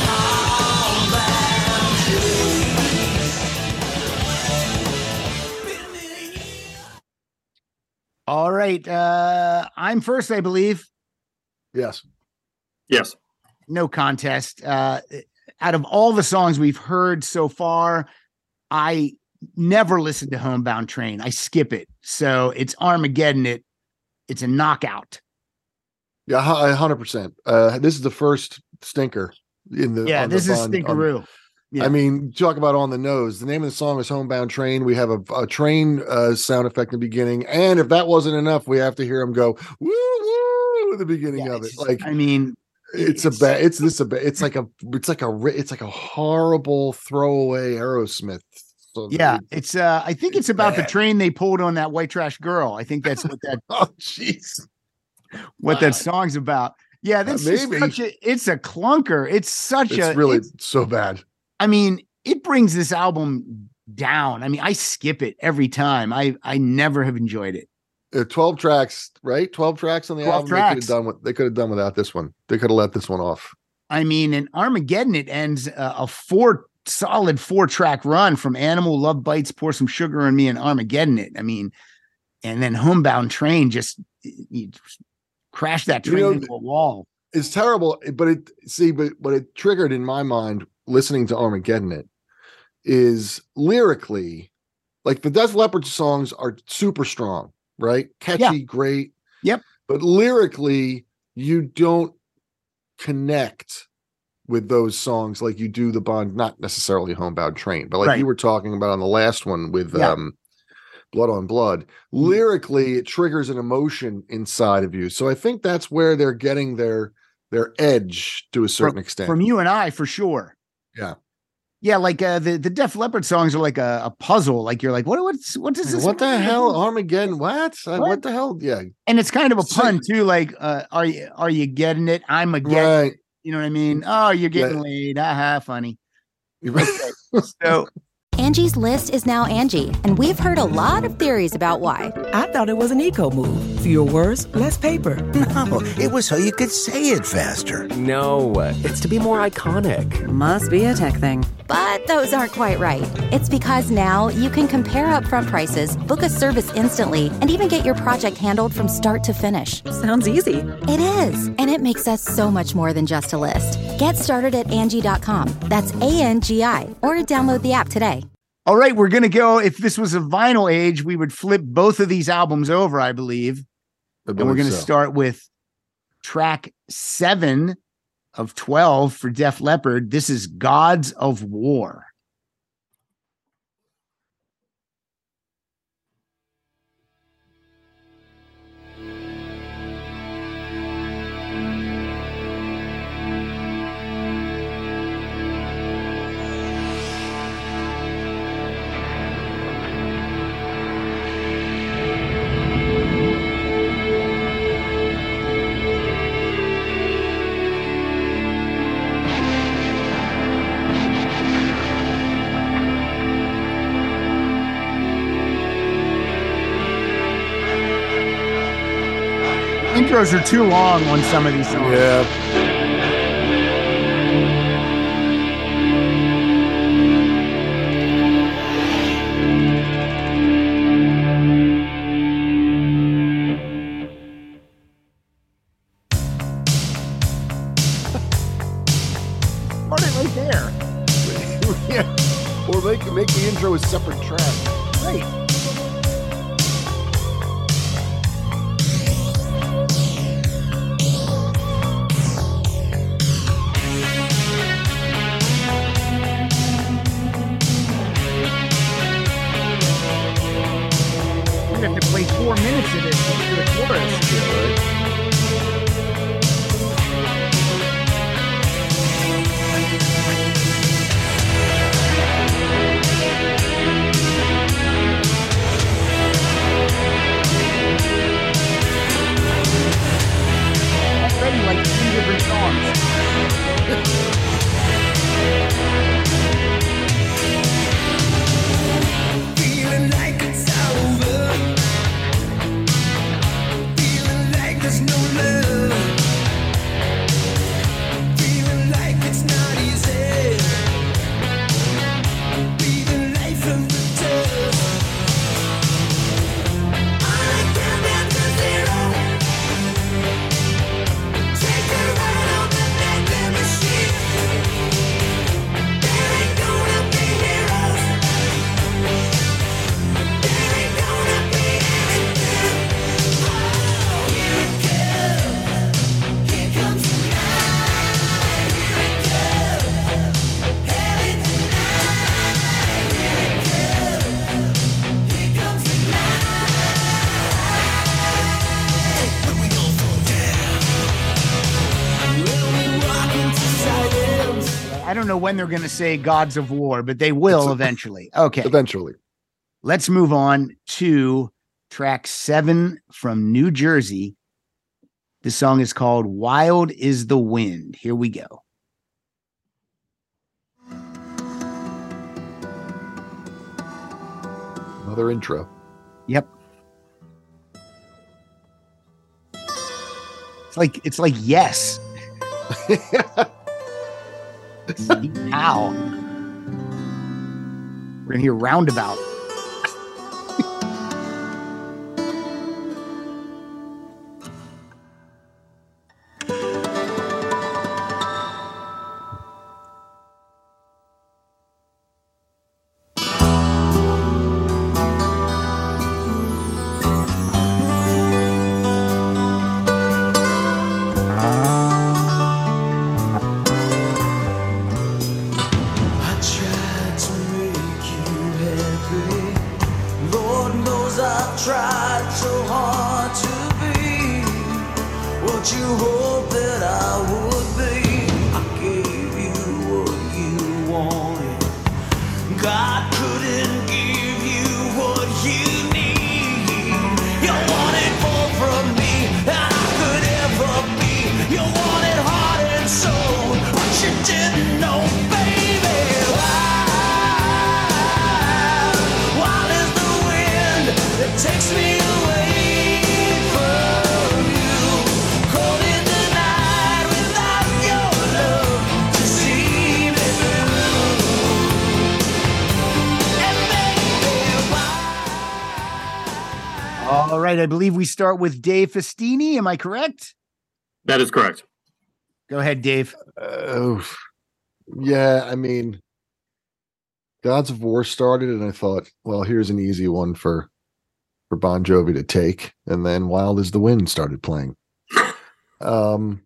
Speaker 5: homebound.
Speaker 2: All right. Uh, I'm first, I believe.
Speaker 3: Yes.
Speaker 4: Yes.
Speaker 2: No contest. Uh, out of all the songs we've heard so far, I never listen to Homebound Train. I skip it. So it's Armageddon. It. It's a knockout.
Speaker 3: Yeah, a hundred percent. Uh, this is the first stinker in the.
Speaker 2: Yeah,
Speaker 3: on
Speaker 2: this
Speaker 3: the
Speaker 2: is
Speaker 3: Bond-
Speaker 2: Stinkeroo.
Speaker 3: on-
Speaker 2: Yeah.
Speaker 3: I mean, talk about on the nose. The name of the song is Homebound Train. We have a, a train uh, sound effect in the beginning. And if that wasn't enough, we have to hear him go, woo, woo, at the beginning
Speaker 2: Yeah,
Speaker 3: of it.
Speaker 2: it's-
Speaker 3: Like,
Speaker 2: I mean,
Speaker 3: it's, a bad, it's this, a ba- it's like a, it's like a, ri- it's like a horrible throwaway Aerosmith. So
Speaker 2: yeah,
Speaker 3: it-
Speaker 2: it's. Uh, I think it's,
Speaker 3: it's
Speaker 2: about the
Speaker 3: bad.
Speaker 2: train they pulled on that white trash girl. I think that's what that
Speaker 3: oh, jeez.
Speaker 2: what
Speaker 3: Wow.
Speaker 2: that song's about. Yeah, that's just
Speaker 3: maybe.
Speaker 2: such a. It's a clunker. It's such
Speaker 3: It's
Speaker 2: a.
Speaker 3: really
Speaker 2: it's-
Speaker 3: so bad.
Speaker 2: I mean, it brings this album down. I mean, I skip it every time. I I never have enjoyed it.
Speaker 3: Uh, twelve tracks, right? twelve tracks on the
Speaker 2: twelve
Speaker 3: album. They could
Speaker 2: tracks.
Speaker 3: have done what they could have done without this one. They could have let this one off.
Speaker 2: I mean, in Armageddon, it ends uh, a four solid four track run from Animal, Love Bites, Pour Some Sugar on Me, and Armageddon. It. I mean, and then Homebound Train just you just crash that
Speaker 3: You
Speaker 2: train
Speaker 3: know,
Speaker 2: into a wall.
Speaker 3: It's terrible, but it see, but what it triggered in my mind listening to Armageddon it is lyrically, like the Def Leppard songs are super strong, right? Catchy,
Speaker 2: Yeah.
Speaker 3: great.
Speaker 2: Yep.
Speaker 3: But lyrically, you don't connect with those songs like you do the Bond, not necessarily Homebound Train, but like
Speaker 2: Right.
Speaker 3: you were talking about on the last one with
Speaker 2: Yeah.
Speaker 3: um Blood on Blood. Lyrically, it triggers an emotion inside of you. So I think that's where they're getting their their edge to a certain extent.
Speaker 2: From you and I, for sure.
Speaker 3: Yeah.
Speaker 2: Yeah, like uh, the the Def Leppard songs are like a, a puzzle. Like you're like, what what's what does this?
Speaker 3: What the
Speaker 2: mean?
Speaker 3: hell, Armageddon? What? Uh,
Speaker 2: What?
Speaker 3: What the hell? Yeah,
Speaker 2: And it's kind of a
Speaker 3: So-
Speaker 2: pun too. Like, uh, are you are you getting it? I'm a get.
Speaker 3: right.
Speaker 2: You know what I mean? Oh, you're getting
Speaker 3: Yeah.
Speaker 2: laid. Aha, funny.
Speaker 3: Right.
Speaker 2: So
Speaker 7: Angie's List is now Angie, and we've heard a lot of theories about why.
Speaker 8: I thought it was an eco move. Fewer words, less paper.
Speaker 9: No, it was so you could say it faster.
Speaker 10: No, it's to be more iconic.
Speaker 11: Must be a tech thing.
Speaker 7: But those aren't quite right. It's because now you can compare upfront prices, book a service instantly, and even get your project handled from start to finish.
Speaker 11: Sounds easy.
Speaker 7: It is, and it makes us so much more than just a list. Get started at Angie dot com. That's A N G I, or download the app today.
Speaker 2: all right, we're gonna go. If this was a vinyl age, we would flip both of these albums over, I believe.
Speaker 3: I
Speaker 2: And we're
Speaker 3: believe
Speaker 2: gonna
Speaker 3: so.
Speaker 2: start with track seven of twelve for Def Leppard. This is Gods of War. Intros are too long on some of these songs.
Speaker 3: Yeah.
Speaker 2: Start it right there.
Speaker 3: yeah. Or make make the intro a separate track.
Speaker 2: Right. We're gonna have to play four minutes of this to the chorus. don't know when they're going to say Gods of War, but they will
Speaker 3: It's a-
Speaker 2: eventually. Okay.
Speaker 3: Eventually.
Speaker 2: Let's move on to track seven from New Jersey. The song is called Wild is the Wind. Here we go.
Speaker 3: Another intro.
Speaker 2: Yep. It's like it's like yes. How? We're gonna hear Roundabout.
Speaker 5: I tried to make you happy. Lord knows I've tried so hard to be what you hoped that I would be. I gave you what you wanted. God couldn't give you what you need. You wanted more from me than I could ever be. You wanted heart and soul, but you didn't know, baby. Wild, wild is the wind that takes me away from you. Cold in the night without your love to see me through. And baby, wild.
Speaker 2: All right, I believe we start with Dave Festini. Am I correct?
Speaker 4: That is correct.
Speaker 2: Go ahead, Dave.
Speaker 3: Uh, yeah, I mean, Gods of War started, and I thought, well, here's an easy one for for Bon Jovi to take, and then Wild as the Wind started playing. Um,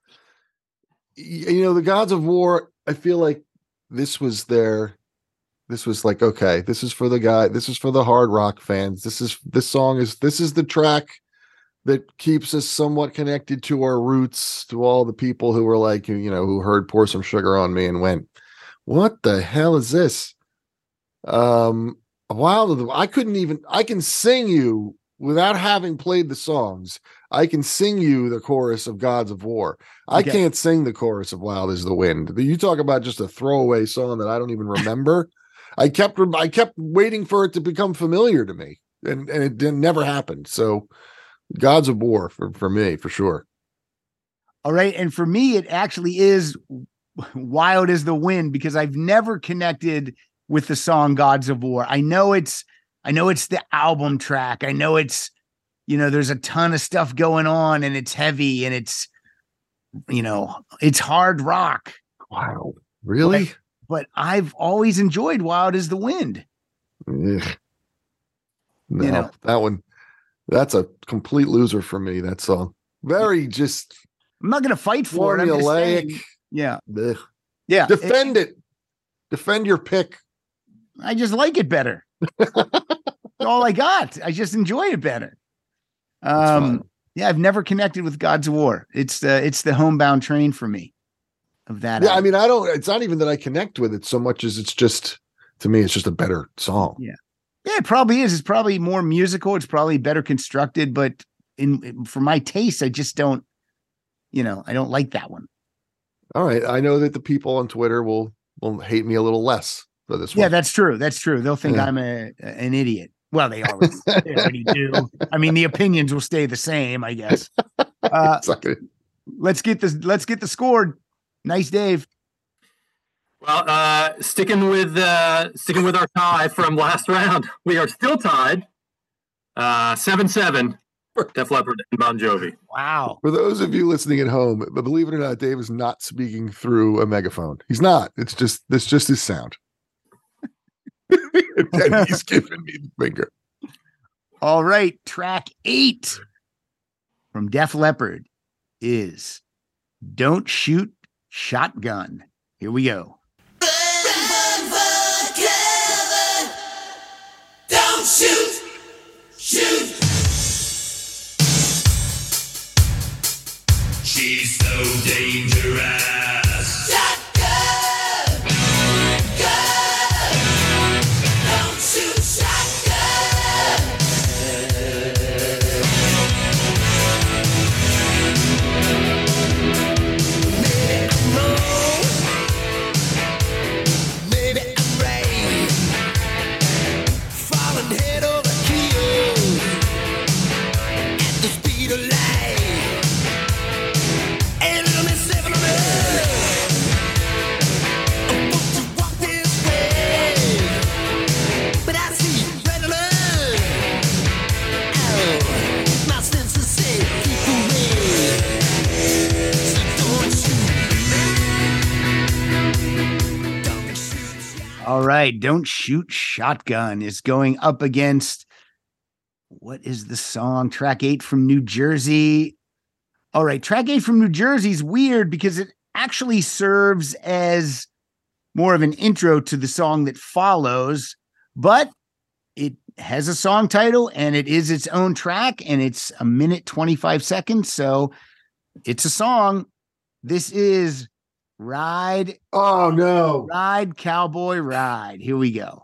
Speaker 3: y- you know, the Gods of War. I feel like this was their. This was like, okay, this is for the guy. This is for the hard rock fans. This is this song is this is the track that keeps us somewhat connected to our roots, to all the people who were like, you know, who heard Pour Some Sugar on Me and went, what the hell is this? Um, Wild of the, I couldn't even, I can sing you without having played the songs. I can sing you the chorus of Gods of War. I
Speaker 2: Okay.
Speaker 3: can't sing the chorus of Wild as the Wind. You talk about just a throwaway song that I don't even remember. I kept, I kept waiting for it to become familiar to me, and, and it didn't, never happened. So, Gods of War for, for me, for sure.
Speaker 2: All right. And for me, it actually is Wild as the Wind because I've never connected with the song Gods of War. I know it's, I know it's the album track. I know it's, you know, there's a ton of stuff going on and it's heavy and it's, you know, it's hard rock.
Speaker 3: Wow. Really?
Speaker 2: But, but I've always enjoyed Wild as the Wind.
Speaker 3: Ugh. No,
Speaker 2: You know.
Speaker 3: that one, that's a complete loser for me. That song. Very just
Speaker 2: I'm not going to fight for it. I'm just
Speaker 3: formulaic.
Speaker 2: saying, yeah.
Speaker 3: Ugh.
Speaker 2: Yeah.
Speaker 3: Defend it. Defend your pick.
Speaker 2: I just like it better. That's all I got. I just enjoy it better.
Speaker 3: That's
Speaker 2: Um,
Speaker 3: fine.
Speaker 2: yeah, I've never connected with Gods of War. It's the it's the homebound train for me of that.
Speaker 3: Yeah, I
Speaker 2: album.
Speaker 3: mean, I don't, it's not even that I connect with it so much as it's just, to me, it's just a better song.
Speaker 2: Yeah. yeah, it probably is. It's probably more musical. It's probably better constructed, but in for my taste, I just don't, you know, I don't like that one.
Speaker 3: All right. I know that the people on Twitter will will hate me a little less for this
Speaker 2: Yeah,
Speaker 3: one.
Speaker 2: that's true. That's true. They'll think
Speaker 3: Yeah.
Speaker 2: I'm a an idiot. Well, they already, they already do. I mean, the opinions will stay the same, I guess. Uh,
Speaker 3: It's like-
Speaker 2: let's get this. Let's get the score. Nice, Dave.
Speaker 4: Well, uh, sticking with uh, sticking with our tie from last round, we are still tied, uh, seven seven. Def Leppard and Bon Jovi.
Speaker 2: Wow.
Speaker 3: For those of you listening at home, but believe it or not, Dave is not speaking through a megaphone. He's not. It's just this just his sound. And he's giving me the finger.
Speaker 2: All right, track eight from Def Leppard is "Don't Shoot Shotgun." Here we go.
Speaker 5: Don't shoot, shoot. She's so dangerous. Shotgun.
Speaker 2: right. Don't Shoot Shotgun is going up against, what is the song? Track eight from New Jersey. All right. Track eight from New Jersey is weird because it actually serves as more of an intro to the song that follows, but it has a song title and it is its own track and it's a minute twenty-five seconds. So it's a song. This is Ride.
Speaker 3: Oh no.
Speaker 2: Ride Cowboy Ride. Here we go.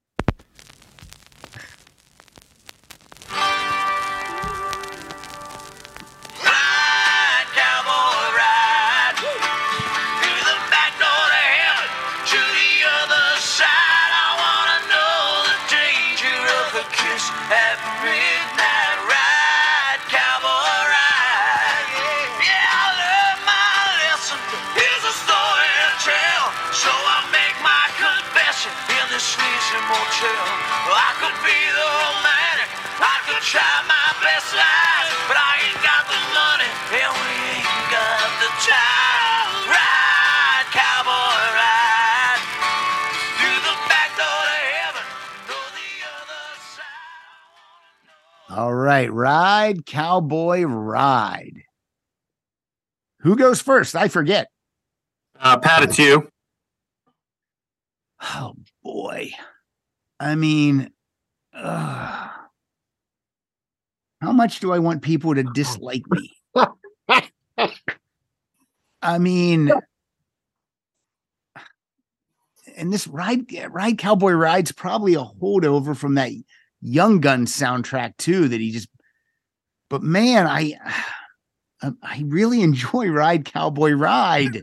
Speaker 5: I could be the romantic, I could try my best life, but I ain't got the money, and we ain't got the time. Ride, cowboy, ride, through the back door to heaven, go the other side.
Speaker 2: All right, Ride, Cowboy, Ride. Who goes first? I forget.
Speaker 4: Uh, Pat, it's you.
Speaker 2: Oh, boy. I mean, uh, how much do I want people to dislike me? I mean, and this ride, ride Cowboy Ride's probably a holdover from that Young Guns soundtrack too. That he just, but man, I, I really enjoy Ride Cowboy Ride.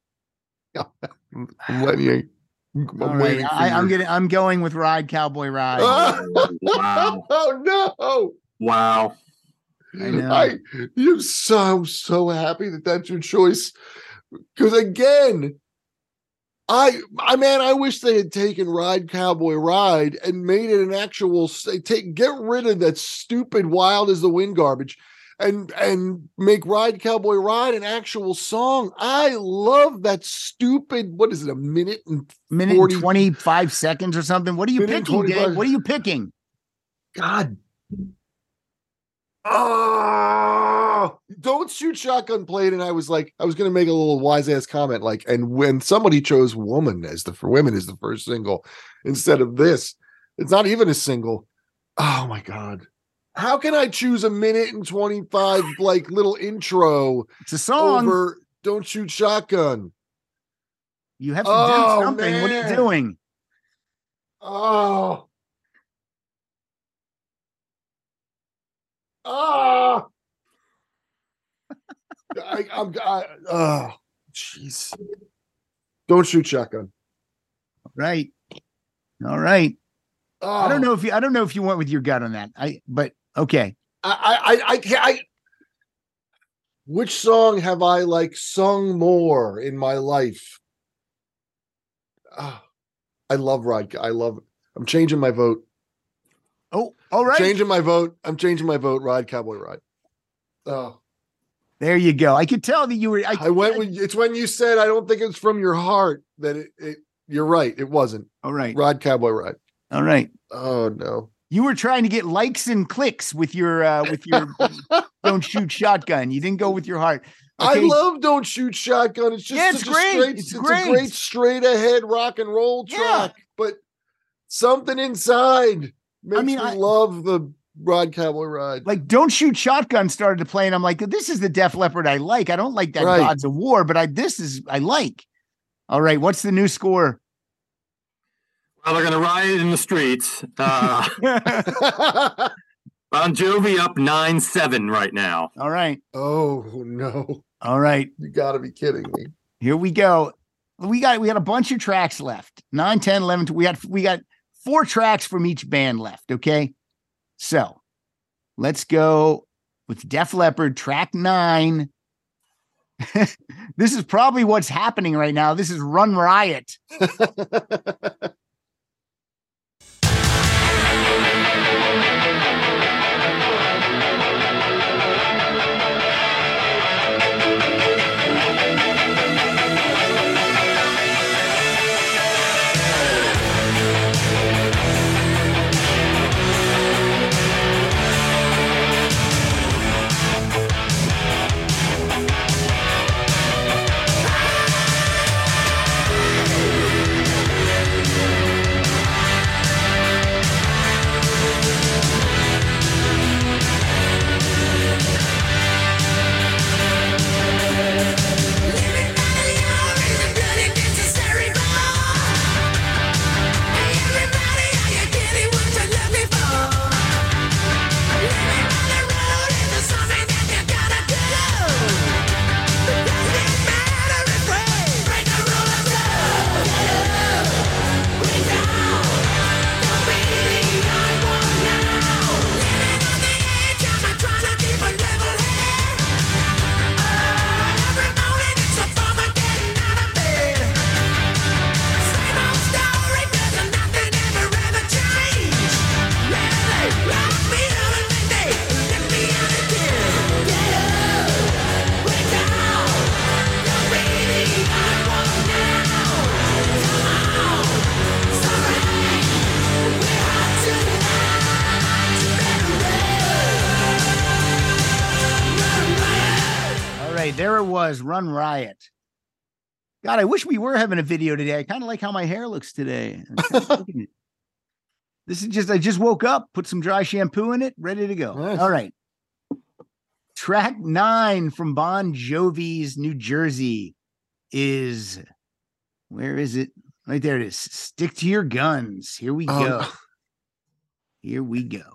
Speaker 3: Let me. I'm
Speaker 2: All right, I, I'm getting. I'm going with Ride Cowboy Ride.
Speaker 4: Wow!
Speaker 3: Oh no!
Speaker 4: Wow!
Speaker 2: I know.
Speaker 3: I, you're so so happy that that's your choice. Because again, I I man, I wish they had taken Ride Cowboy Ride and made it an actual. Take get rid of that stupid Wild as the Wind garbage. And and make Ride Cowboy Ride an actual song. I love that stupid. What is it? A minute and
Speaker 2: minute
Speaker 3: forty,
Speaker 2: and twenty-five seconds or something. What are you
Speaker 3: minute
Speaker 2: picking, Dave? What are you picking?
Speaker 3: God. Oh, Don't Shoot Shotgun played, and I was like, I was going to make a little wise ass comment, like, and when somebody chose "Woman" as the for women as the first single instead of this, it's not even a single. Oh my God. How can I choose a minute and twenty-five like little intro?
Speaker 2: It's a song.
Speaker 3: Over Don't Shoot Shotgun.
Speaker 2: You have to
Speaker 3: oh,
Speaker 2: do something.
Speaker 3: Man.
Speaker 2: What are you doing?
Speaker 3: Oh. Oh. I, I'm. I, oh, jeez. Don't Shoot Shotgun.
Speaker 2: Right. All right.
Speaker 3: Oh.
Speaker 2: I don't know if you. I don't know if you went with your gut on that. I. But. Okay.
Speaker 3: I, I, I can't. I, which song have I like sung more in my life? Oh, I love Ride. I love. I'm changing my vote.
Speaker 2: Oh, all right.
Speaker 3: Changing my vote. I'm changing my vote. Ride Cowboy Ride. Oh,
Speaker 2: there you go. I could tell that you were. I,
Speaker 3: I went with. It's when you said I don't think it's from your heart that it. it you're right. It wasn't.
Speaker 2: All right.
Speaker 3: Ride Cowboy Ride.
Speaker 2: All right.
Speaker 3: Oh no.
Speaker 2: You were trying to get likes and clicks with your uh, with your Don't Shoot Shotgun. You didn't go with your heart. Okay.
Speaker 3: I love Don't Shoot Shotgun. It's just
Speaker 2: yeah, it's
Speaker 3: such
Speaker 2: great.
Speaker 3: a straight,
Speaker 2: it's,
Speaker 3: it's
Speaker 2: great.
Speaker 3: a great straight ahead rock and roll track.
Speaker 2: Yeah.
Speaker 3: But something inside makes
Speaker 2: I mean,
Speaker 3: me
Speaker 2: I,
Speaker 3: love the Ride Cowboy Ride.
Speaker 2: Like Don't Shoot Shotgun started to play, and I'm like, this is the Def Leppard I like. I don't like that
Speaker 3: right.
Speaker 2: Gods of War, but I this is I like. All right, what's the new score?
Speaker 4: Well, they're going to riot in the streets. Uh, Bon Jovi up nine seven right now.
Speaker 2: All right.
Speaker 3: Oh, no.
Speaker 2: All right.
Speaker 3: You got to be kidding me.
Speaker 2: Here we go. We got we got a bunch of tracks left. nine, ten, eleven. We got we got four tracks from each band left, okay? So, let's go with Def Leppard track nine. This is probably what's happening right now. This is Run Riot. right, there it was. Run Riot. God, I wish we were having a video today. I kind of like how my hair looks today. This is just, I just woke up, put some dry shampoo in it, ready to go.
Speaker 3: Nice.
Speaker 2: All right. Track nine from Bon Jovi's New Jersey is, where is it? Right there it is. Stick to Your Guns. Here we
Speaker 3: Um,
Speaker 2: go. Here we go.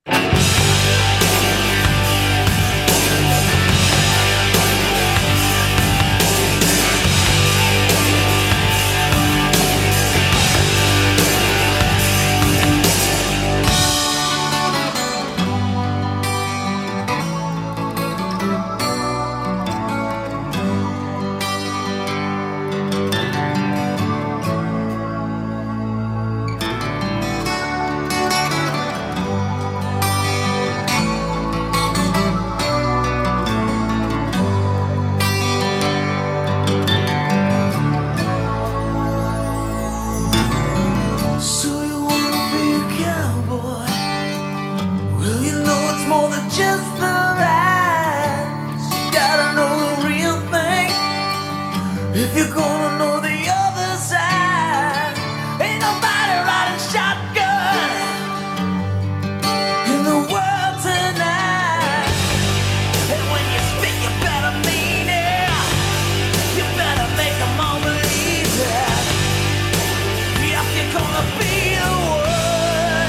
Speaker 5: So you wanna be a cowboy? Well, you know it's more than just the lies. You gotta know the real thing if you're gonna know the other side. Ain't nobody riding shotgun in the world tonight. And when you speak, you better mean it. You better make them all believe it. If you're gonna be the one,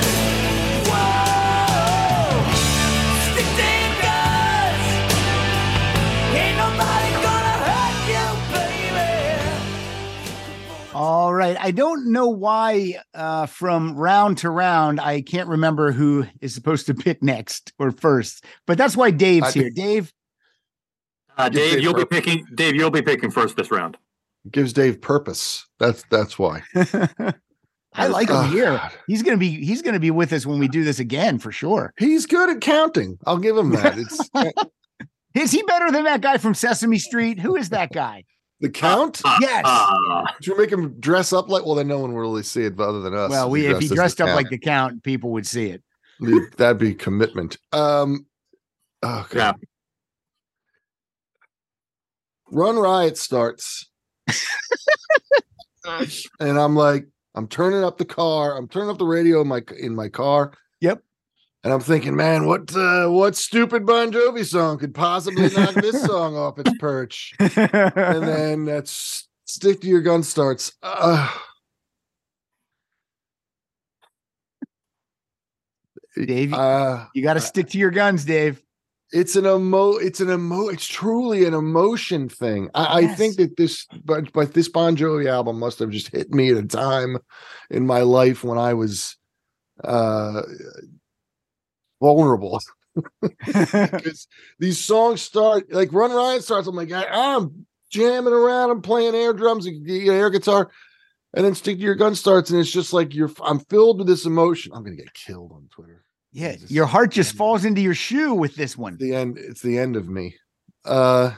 Speaker 5: whoa, stick to your guns. Ain't nobody gonna hurt you, baby.
Speaker 2: All right. I don't know why uh, from round to round, I can't remember who is supposed to pick next or first, but that's why Dave's
Speaker 3: I-
Speaker 2: here. Dave,
Speaker 4: Uh,
Speaker 3: Give
Speaker 4: Dave,
Speaker 3: Dave
Speaker 4: you'll be
Speaker 3: purpose.
Speaker 4: picking. Dave, you'll be picking first this round.
Speaker 3: Gives Dave purpose. That's that's why.
Speaker 2: I like him
Speaker 3: Oh,
Speaker 2: here.
Speaker 3: God.
Speaker 2: He's gonna be he's gonna be with us when we do this again for sure.
Speaker 3: He's good at counting. I'll give him that. It's
Speaker 2: Is he better than that guy from Sesame Street? Who is that guy?
Speaker 3: the count.
Speaker 4: Uh,
Speaker 2: Yes.
Speaker 4: uh,
Speaker 3: Should we make him dress up like? Well, then no one will really see it, other than us.
Speaker 2: Well, we if he
Speaker 3: dressed as the
Speaker 2: dressed up
Speaker 3: Count.
Speaker 2: like the Count, people would see it.
Speaker 3: That'd be commitment. Um, oh, God.
Speaker 4: yeah.
Speaker 3: Run Riot starts, and I'm like, I'm turning up the car. I'm turning up the radio in my in my car.
Speaker 2: Yep.
Speaker 3: And I'm thinking, man, what uh, what stupid Bon Jovi song could possibly knock this song off its perch? And then that's Stick to Your Gun starts. Uh,
Speaker 2: Dave,
Speaker 3: uh,
Speaker 2: you got to stick to your guns, Dave.
Speaker 3: it's an emo it's an emo it's truly an emotion thing. I, I
Speaker 2: Yes.
Speaker 3: think that this but but this Bon Jovi album must have just hit me at a time in my life when I was uh vulnerable. Because these songs start like Run Riot starts. I'm like, I, I'm jamming around, I'm playing air drums and you know, air guitar, and then Stick to Your Gun starts, and it's just like you're I'm filled with this emotion. I'm gonna get killed on Twitter.
Speaker 2: Yeah,
Speaker 3: Jesus.
Speaker 2: your heart just falls into your shoe with this one.
Speaker 3: The end, it's the end of me. Uh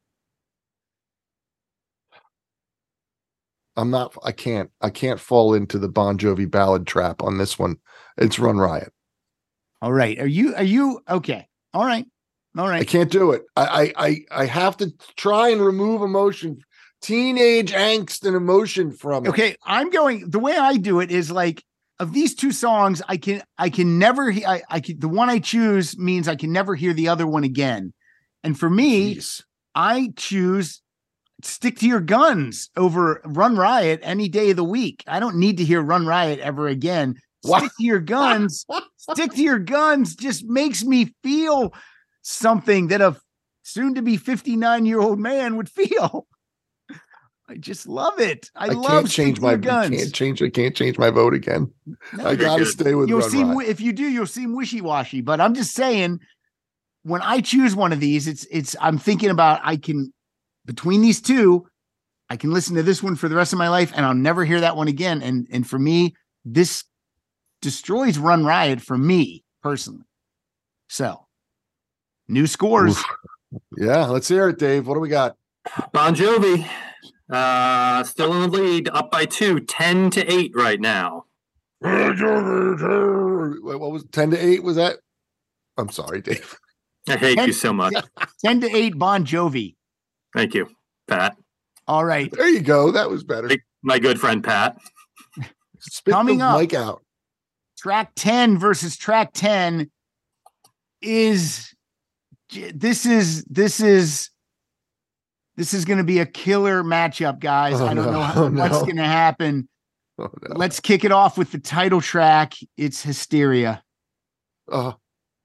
Speaker 3: I'm not I can't I can't fall into the Bon Jovi ballad trap on this one. It's Run Riot.
Speaker 2: All right. Are you are you okay? All right. All
Speaker 3: I
Speaker 2: right.
Speaker 3: can't do it. I I I, I have to try and remove emotion, teenage angst and emotion from it.
Speaker 2: Okay, I'm going the way I do it is like of these two songs, I can I can never he- I I can, the one I choose means I can never hear the other one again. And for me,
Speaker 3: Jeez.
Speaker 2: I choose Stick to Your Guns over Run Riot any day of the week. I don't need to hear Run Riot ever again.
Speaker 3: What?
Speaker 2: Stick to Your Guns. Stick to Your Guns just makes me feel something that a soon to be fifty-nine year old man would feel. I just love it. I,
Speaker 3: I
Speaker 2: love
Speaker 3: can't
Speaker 2: Stick
Speaker 3: change
Speaker 2: to
Speaker 3: my
Speaker 2: Your
Speaker 3: I
Speaker 2: guns.
Speaker 3: can't change I can't change my vote again.
Speaker 2: No,
Speaker 3: I
Speaker 2: you're
Speaker 3: gotta
Speaker 4: good.
Speaker 3: stay with
Speaker 2: You'll
Speaker 3: Run
Speaker 2: seem
Speaker 3: Riot.
Speaker 2: if you do, you'll seem wishy-washy. But I'm just saying, when I choose one of these, it's it's I'm thinking about I can between these two, I can listen to this one for the rest of my life, and I'll never hear that one again. And and for me, this destroys Run Riot for me personally. So, new scores.
Speaker 3: Oof. Yeah, let's hear it, Dave. What do we got?
Speaker 4: Bon Jovi, uh, still in the lead, up by two, ten to eight right now.
Speaker 3: Wait, what was ten to eight? Was that? I'm sorry, Dave.
Speaker 4: I hate
Speaker 2: Ten-
Speaker 4: you so much.
Speaker 2: ten to eight Bon Jovi.
Speaker 4: Thank you, Pat.
Speaker 2: All right.
Speaker 3: There you go. That was better.
Speaker 4: My good friend, Pat.
Speaker 3: Spit
Speaker 2: Coming
Speaker 3: the
Speaker 2: up.
Speaker 3: mic out.
Speaker 2: Track ten versus track ten is this is this is this is going to be a killer matchup, guys.
Speaker 3: Oh,
Speaker 2: I don't
Speaker 3: no.
Speaker 2: know how,
Speaker 3: Oh,
Speaker 2: what's
Speaker 3: no.
Speaker 2: going to happen.
Speaker 3: Oh, no.
Speaker 2: Let's kick it off with the title track. It's Hysteria.
Speaker 3: Oh.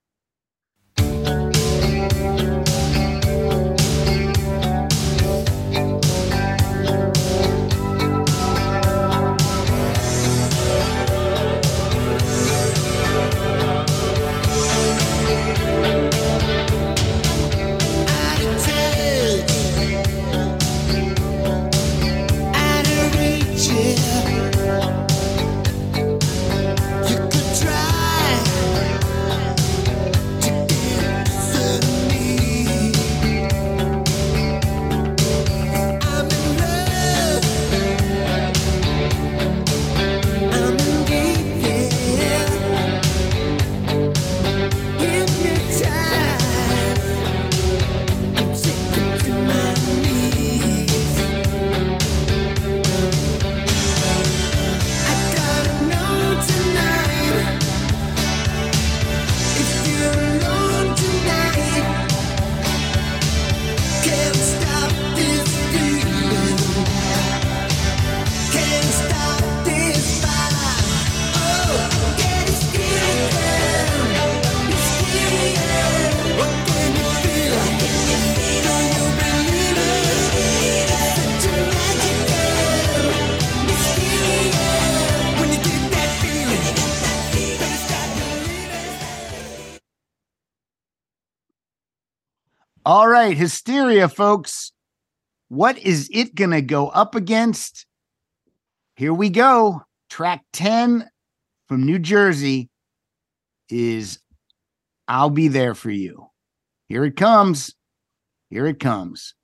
Speaker 2: All right, Hysteria, folks. What is it going to go up against? Here we go. Track ten from New Jersey is I'll Be There For You. Here it comes. Here it comes.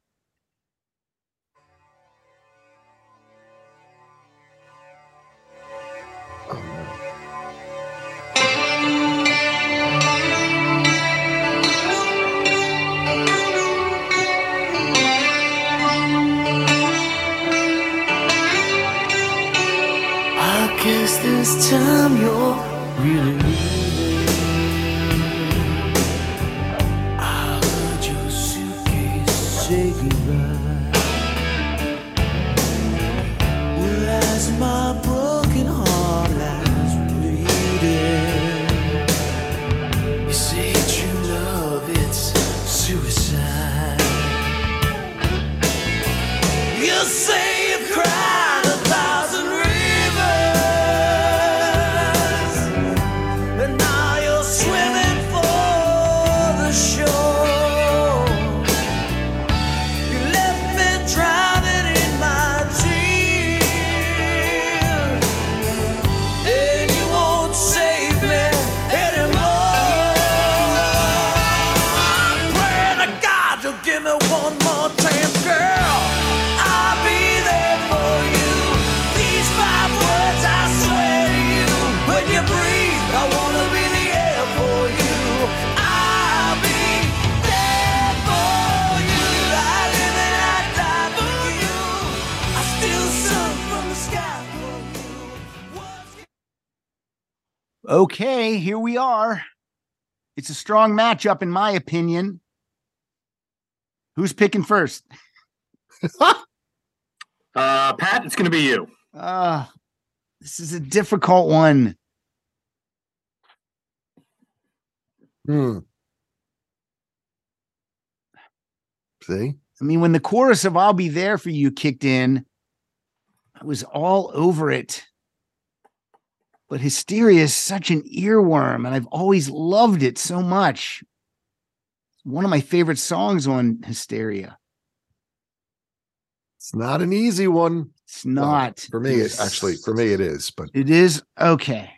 Speaker 5: I guess this time you're really leaving. I heard your suitcase say goodbye. Well, as my broken heart lies bleeding, you say true love, it's suicide. You say you've cried a thousand rivers.
Speaker 2: Okay, here we are. It's a strong matchup, in my opinion. Who's picking first?
Speaker 4: uh, Pat, it's going to be you.
Speaker 2: Uh, this is a difficult one.
Speaker 3: Hmm. See?
Speaker 2: I mean, when the chorus of I'll Be There For You kicked in, I was all over it. But Hysteria is such an earworm, and I've always loved it so much. One of my favorite songs on Hysteria.
Speaker 3: It's not an easy one.
Speaker 2: It's not.
Speaker 3: Well, for me, it, actually, for me, it is. But
Speaker 2: it is? Okay.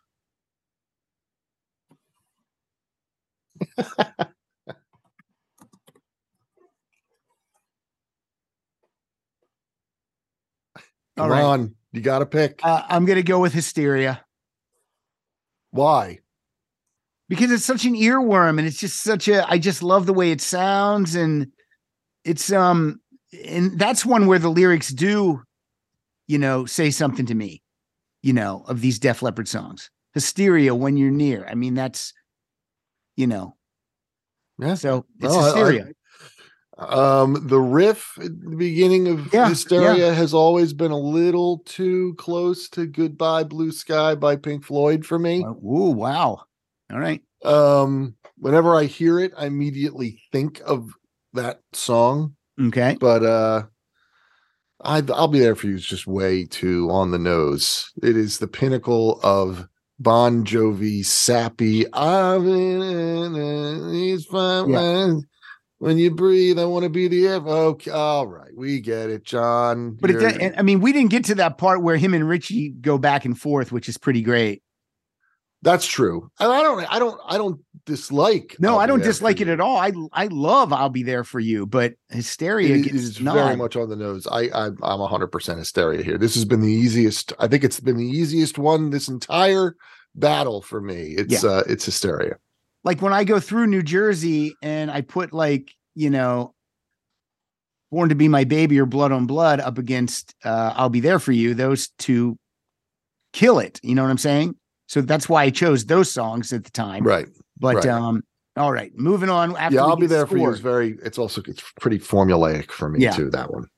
Speaker 3: Come right. on. You got to pick.
Speaker 2: Uh, I'm going to go with Hysteria.
Speaker 3: Why?
Speaker 2: Because it's such an earworm, and it's just such a, I just love the way it sounds. And it's um, and that's one where the lyrics do, you know, say something to me, you know, of these Def Leppard songs. Hysteria, When You're Near. I mean, that's, you know,
Speaker 3: yeah.
Speaker 2: So it's
Speaker 3: No, I-
Speaker 2: Hysteria.
Speaker 3: I- Um, the riff at the beginning of
Speaker 2: Yeah,
Speaker 3: Hysteria
Speaker 2: yeah.
Speaker 3: has always been a little too close to Goodbye Blue Sky by Pink Floyd for me.
Speaker 2: Ooh, wow. All right.
Speaker 3: Um, whenever I hear it, I immediately think of that song.
Speaker 2: Okay.
Speaker 3: But uh I I'll Be There For You is just way too on the nose. It is the pinnacle of Bon Jovi sappy. I'm in it, he's fine.
Speaker 2: Yeah.
Speaker 3: When you breathe, I want to be the air. Okay, all right, we get it, John.
Speaker 2: But it,
Speaker 3: You're-
Speaker 2: does- I mean, we didn't get to that part where him and Richie go back and forth, which is pretty great.
Speaker 3: that's true. And I don't, I don't, I don't dislike.
Speaker 2: No,
Speaker 3: I'll
Speaker 2: I
Speaker 3: Be
Speaker 2: don't
Speaker 3: There For
Speaker 2: dislike it
Speaker 3: You.
Speaker 2: at all. I I love I'll Be There For You, but Hysteria
Speaker 3: It
Speaker 2: gets
Speaker 3: is
Speaker 2: nod.
Speaker 3: very much on the nose. I, I I'm one hundred percent Hysteria here. This has been the easiest. I think it's been the easiest one this entire battle for me. It's
Speaker 2: Yeah.
Speaker 3: uh it's Hysteria.
Speaker 2: Like when I go through New Jersey and I put like, you know, Born to Be My Baby or Blood on Blood up against uh, I'll Be There For You, those two kill it. You know what I'm saying? So that's why I chose those songs at the time.
Speaker 3: Right.
Speaker 2: But
Speaker 3: right.
Speaker 2: um, all right, moving on. After
Speaker 3: Yeah,
Speaker 2: we
Speaker 3: I'll Be
Speaker 2: get
Speaker 3: There For You is
Speaker 2: scored.
Speaker 3: very. It's also it's pretty formulaic for me
Speaker 2: Yeah.
Speaker 3: too. That one.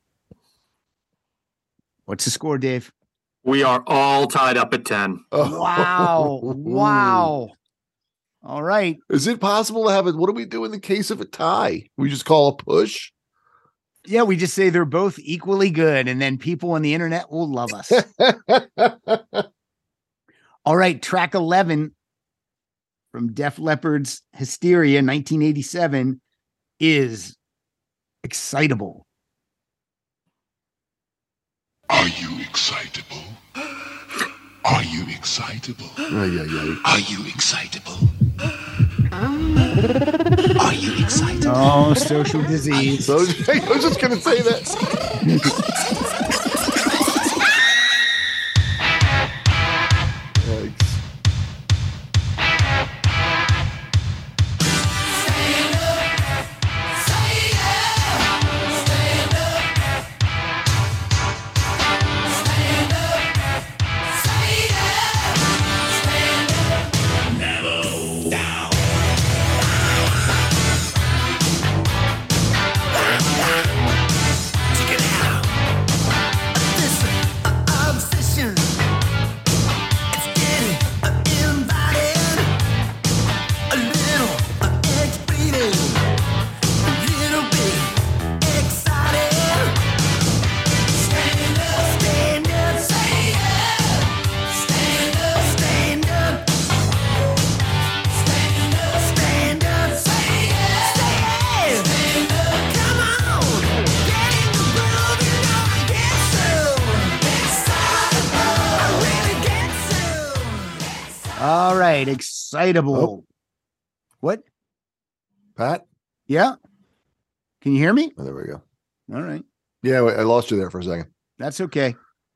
Speaker 2: What's the score, Dave?
Speaker 4: We are all tied up at ten.
Speaker 2: Wow. Wow. All right.
Speaker 3: Is it possible to have it? What do we do in the case of a tie? We just call a push.
Speaker 2: Yeah, we just say they're both equally good, and then people on the internet will love us. All right, track eleven from Def Leppard's Hysteria nineteen eighty-seven is Excitable.
Speaker 6: Are you excitable? Are you excitable?
Speaker 3: Oh, yeah, yeah.
Speaker 6: Are you excitable? Are you excited?
Speaker 2: Oh, social disease.
Speaker 3: So I was just gonna say that. Yikes.
Speaker 2: All right, Excitable.
Speaker 3: Oh.
Speaker 2: What?
Speaker 3: Pat?
Speaker 2: Yeah. Can you hear me?
Speaker 3: Oh, there we go.
Speaker 2: All right.
Speaker 3: Yeah, wait, I lost you there for a second.
Speaker 2: That's okay.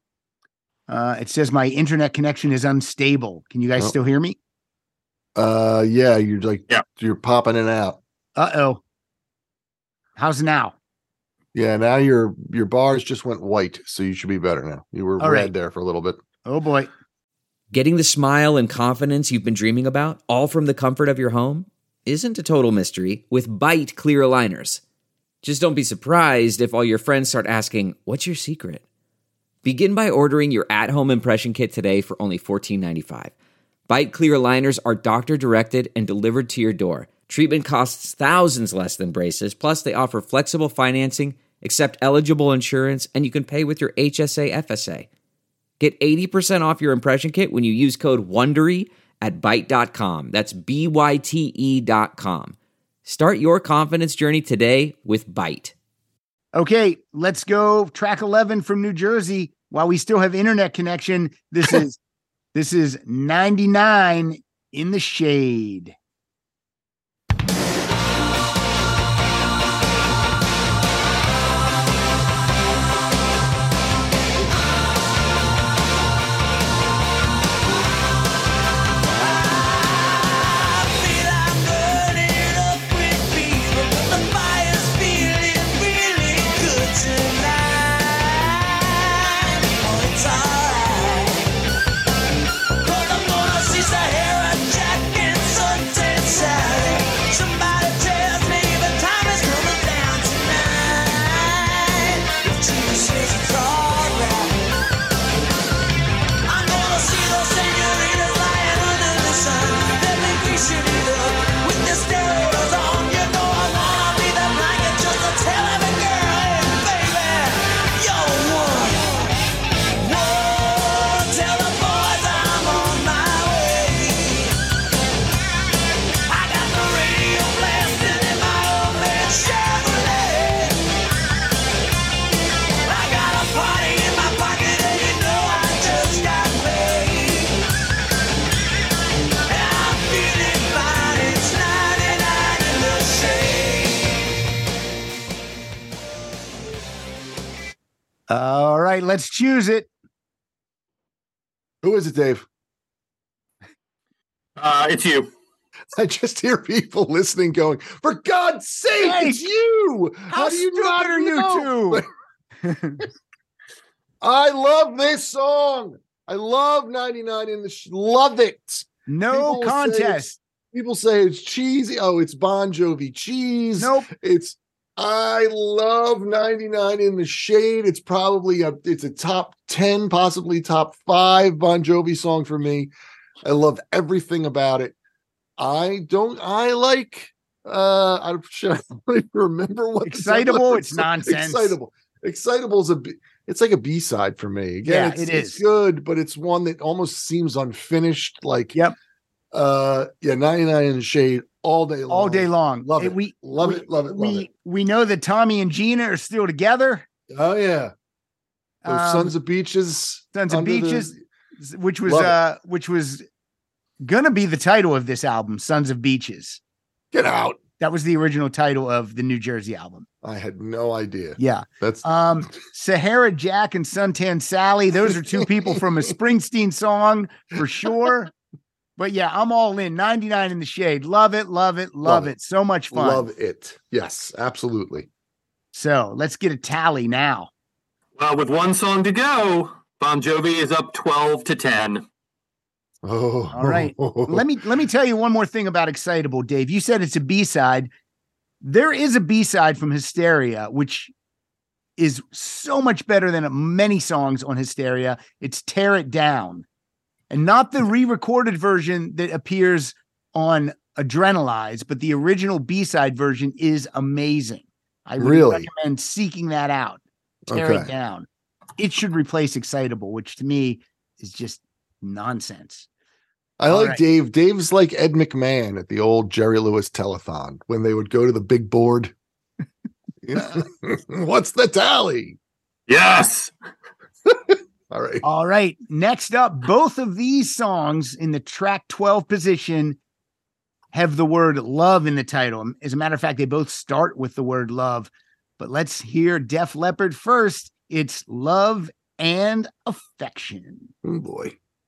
Speaker 2: Uh, it says my internet connection is unstable. Can you guys
Speaker 3: Oh.
Speaker 2: still hear me?
Speaker 3: Uh, yeah, you're like,
Speaker 4: Yeah.
Speaker 3: you're popping in and out.
Speaker 2: Uh-oh. How's now?
Speaker 3: Yeah, now your your bars just went white, so you should be better now. You were
Speaker 2: All
Speaker 3: red
Speaker 2: right.
Speaker 3: there for a little bit.
Speaker 2: Oh, boy.
Speaker 12: Getting the smile and confidence you've been dreaming about, all from the comfort of your home, isn't a total mystery with Byte clear aligners. Just don't be surprised if all your friends start asking, "What's your secret?" Begin by ordering your at-home impression kit today for only fourteen ninety-five. Byte clear aligners are doctor-directed and delivered to your door. Treatment costs thousands less than braces, plus they offer flexible financing, accept eligible insurance, and you can pay with your H S A F S A. Get eighty percent off your impression kit when you use code WONDERY at byte dot com. That's B Y T E dot com. Start your confidence journey today with Byte.
Speaker 2: Okay, let's go. Track eleven from New Jersey. While we still have internet connection, this is this is ninety-nine in the Shade.
Speaker 5: Feel I'm burning up with fever. The fire's feeling real.
Speaker 2: All right, let's choose it.
Speaker 3: Who is it, Dave?
Speaker 4: Uh, it's you.
Speaker 3: I just hear people listening going, for God's sake,
Speaker 2: Hey,
Speaker 3: it's you. How,
Speaker 2: How
Speaker 3: do you
Speaker 2: stupid
Speaker 3: not
Speaker 2: are you
Speaker 3: know?
Speaker 2: two?
Speaker 3: I love this song. I love ninety-nine in the sh- love it.
Speaker 2: No
Speaker 3: People say
Speaker 2: contest.
Speaker 3: it's- People say it's cheesy. Oh, it's Bon Jovi cheese.
Speaker 2: Nope.
Speaker 3: It's I love ninety-nine in the shade. It's probably a it's a top ten, possibly top five Bon Jovi song for me. I love everything about it. I don't I like uh I should I don't even remember what the
Speaker 2: Excitable,
Speaker 3: title
Speaker 2: it's
Speaker 3: is.
Speaker 2: nonsense.
Speaker 3: Excitable. Excitable is a b- it's like a B-side for me. Again,
Speaker 2: Yeah,
Speaker 3: it's,
Speaker 2: it
Speaker 3: it's
Speaker 2: is.
Speaker 3: good, but it's one that almost seems unfinished. Like
Speaker 2: Yep.
Speaker 3: uh yeah, ninety-nine in the shade all day long.
Speaker 2: All day long.
Speaker 3: Love
Speaker 2: Eh,
Speaker 3: it.
Speaker 2: We
Speaker 3: Love
Speaker 2: we,
Speaker 3: it. Love it. Love
Speaker 2: we,
Speaker 3: it.
Speaker 2: We know that Tommy and Gina are still together.
Speaker 3: Oh yeah. Those
Speaker 2: Um,
Speaker 3: Sons of Beaches.
Speaker 2: Sons of
Speaker 3: under the-
Speaker 2: Beaches, which was
Speaker 3: Love it.
Speaker 2: uh which was gonna be the title of this album, Sons of Beaches.
Speaker 3: Get out.
Speaker 2: That was the original title of the New Jersey album.
Speaker 3: I had no idea.
Speaker 2: Yeah.
Speaker 3: That's
Speaker 2: Um, Sahara Jack and Suntan Sally. Those are two people from a Springsteen song for sure. But yeah, I'm all in. ninety-nine in the shade. Love it, love it, love,
Speaker 3: Love
Speaker 2: it.
Speaker 3: it.
Speaker 2: So much fun.
Speaker 3: love it. Yes, absolutely.
Speaker 2: So let's get a tally now.
Speaker 4: Well, with one song to go, Bon Jovi is up twelve to ten.
Speaker 3: Oh,
Speaker 2: All right. let me let me tell you one more thing about Excitable, Dave. You said it's a B-side. There is a B-side from Hysteria, which is so much better than many songs on Hysteria. It's Tear It Down. And not the re-recorded version that appears on Adrenalize, but the original B-side version is amazing. I would
Speaker 3: Really?
Speaker 2: recommend seeking that out. Tear It
Speaker 3: Okay.
Speaker 2: Down. It should replace Excitable, which to me is just nonsense.
Speaker 3: I
Speaker 2: All
Speaker 3: like
Speaker 2: right.
Speaker 3: Dave. Dave's like Ed McMahon at the old Jerry Lewis telethon when they would go to the big board. What's the tally?
Speaker 4: Yes.
Speaker 3: All right.
Speaker 2: All right. Next up, both of these songs in the track twelve position have the word love in the title. As a matter of fact, they both start with the word love. But let's hear Def Leppard first. It's Love and Affection.
Speaker 3: Oh boy.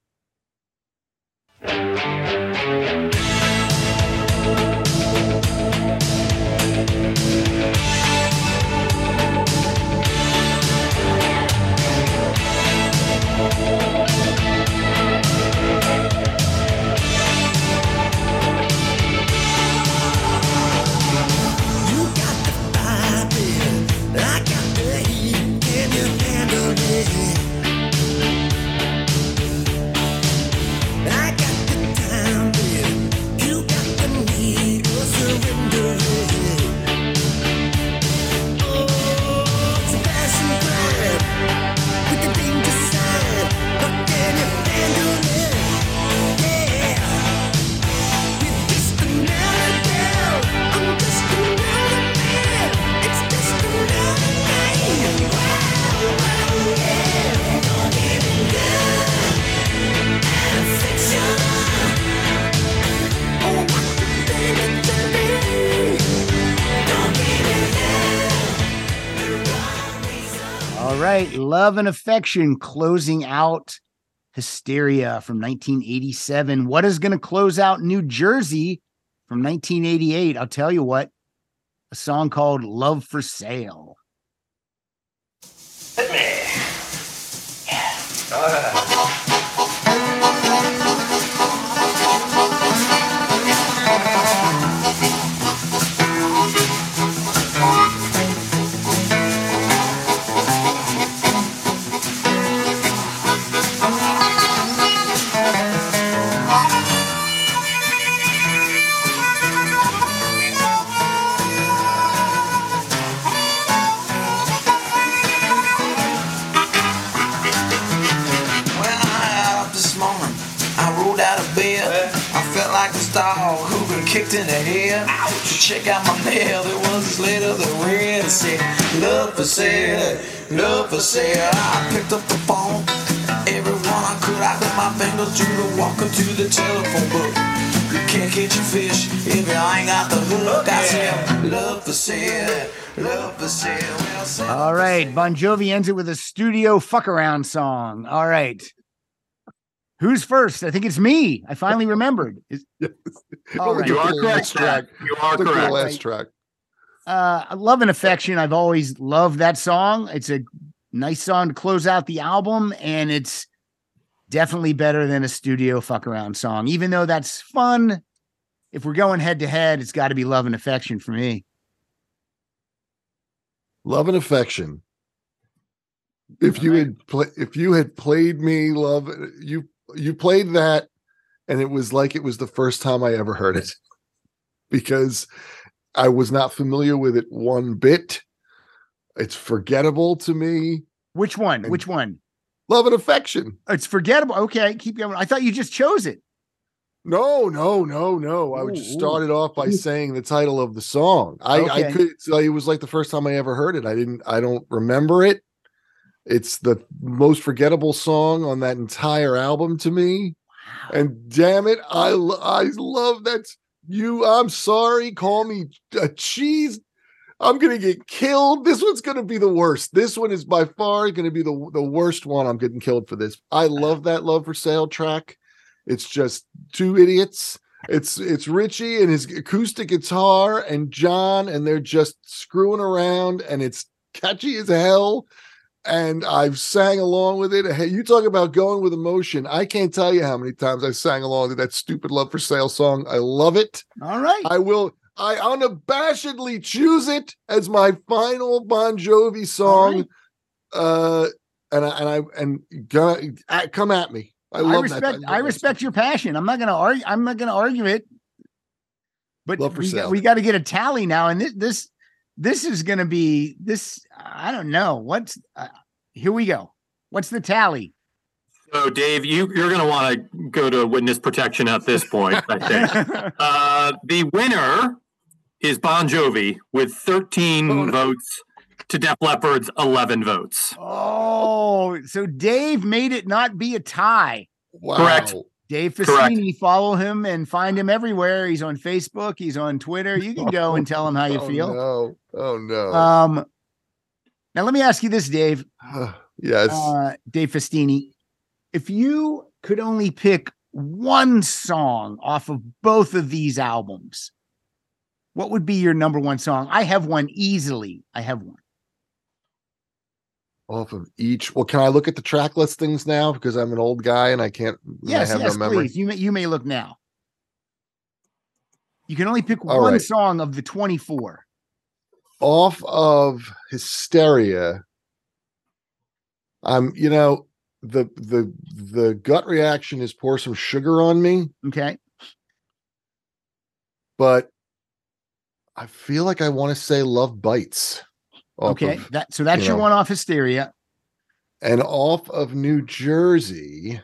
Speaker 5: You got the fire, baby. I got the heat. Can you handle it? I got the time, baby. You got the need. Or surrender it. Oh, it's a passion grab with the danger side. But can you handle it? Yeah. You're just another girl. I'm just another man. It's just another night. Wow, wow, yeah. Don't give me love and affection. Oh, what you baby to me? Don't give me love the wrong reason.
Speaker 2: All right. Love and Affection closing out Hysteria from nineteen eighty-seven. What is going to close out New Jersey from nineteen eighty-eight? I'll tell you what. A song called Love for Sale.
Speaker 5: Thank kicked in the head. Ouch. Check out my mail. There was this letter that read. It said, love for sale, love for sale. I picked up the phone. Everyone I could, I put my fingers to the walker to the telephone book. You can't catch a fish if you ain't got the hook. I said, love for sale, love for sale. Well,
Speaker 2: all right, Bon Jovi ends it with a studio fuck around song. All right. Who's first? I think it's me. I finally remembered. Is, all right.
Speaker 3: You are correct. Track.
Speaker 4: You are correct.
Speaker 3: The last track.
Speaker 2: Uh, Love and Affection. I've always loved that song. It's a nice song to close out the album, and it's definitely better than a studio fuck around song. Even though that's fun, if we're going head to head, it's got to be Love and Affection for me.
Speaker 3: Love and Affection. If you had pl- if you had played me Love, you you played that, and it was like it was the first time I ever heard it, because I was not familiar with it one bit. It's forgettable to me.
Speaker 2: Which one?
Speaker 3: And
Speaker 2: Which one?
Speaker 3: Love and Affection.
Speaker 2: It's forgettable. Okay, keep going. I thought you just chose it.
Speaker 3: No, no, no, no. I
Speaker 2: Ooh,
Speaker 3: just
Speaker 2: ooh.
Speaker 3: started off by saying the title of the song. I,
Speaker 2: Okay.
Speaker 3: I could so it was like the first time I ever heard it. I didn't I don't remember it. It's the most forgettable song on that entire album to me. Wow. And damn it, I lo- I love that. You, I'm sorry, call me a cheese. I'm gonna get killed. This one's gonna be the worst. This one is by far gonna be the, the worst one. I'm getting killed for this. I love that Love for Sale track. It's just two idiots. It's it's Richie and his acoustic guitar and John, and they're just screwing around, and it's catchy as hell. And I've sang along with it. Hey, you talk about going with emotion. I can't tell you how many times I sang along with that stupid Love for Sale song. I love it.
Speaker 2: All right.
Speaker 3: I will. I unabashedly choose it as my final Bon Jovi song. Right. Uh, and I and I and gonna, uh, come at me. I love
Speaker 2: I respect.
Speaker 3: that.
Speaker 2: I, I respect your passion. I'm not going to argue. I'm not going to argue it. But
Speaker 3: Love for
Speaker 2: we
Speaker 3: Sale.
Speaker 2: got, we got to get a tally now, and this this this is going to be this. I don't know what's. Uh, here we go. What's the tally?
Speaker 4: So, Dave, you, you're going to want to go to witness protection at this point, I think. uh, the winner is Bon Jovi with thirteen oh, no. votes to Def Leppard's eleven votes.
Speaker 2: Oh, so Dave made it not be a tie.
Speaker 3: Wow.
Speaker 4: Correct.
Speaker 2: Dave Fassini, follow him and find him everywhere. He's on Facebook. He's on Twitter. You can go and tell him how you
Speaker 3: oh,
Speaker 2: feel.
Speaker 3: No. Oh, no.
Speaker 2: Um, now, let me ask you this, Dave.
Speaker 3: Yes.
Speaker 2: Uh, Dave Fassini. If you could only pick one song off of both of these albums, what would be your number one song? I have one easily. I have one.
Speaker 3: Off of each. Well, can I look at the track listings now? Because I'm an old guy and I can't.
Speaker 2: Yes,
Speaker 3: I have
Speaker 2: yes,
Speaker 3: no memory.
Speaker 2: please. You may, you may look now. You can only pick
Speaker 3: All
Speaker 2: one
Speaker 3: right.
Speaker 2: song of the twenty-four.
Speaker 3: Off of Hysteria. I'm, you know, the the the gut reaction is Pour Some Sugar on Me.
Speaker 2: Okay.
Speaker 3: But I feel like I want to say Love Bites.
Speaker 2: Okay.
Speaker 3: Of,
Speaker 2: that so that's
Speaker 3: you
Speaker 2: your
Speaker 3: know,
Speaker 2: one off Hysteria.
Speaker 3: And off of New Jersey.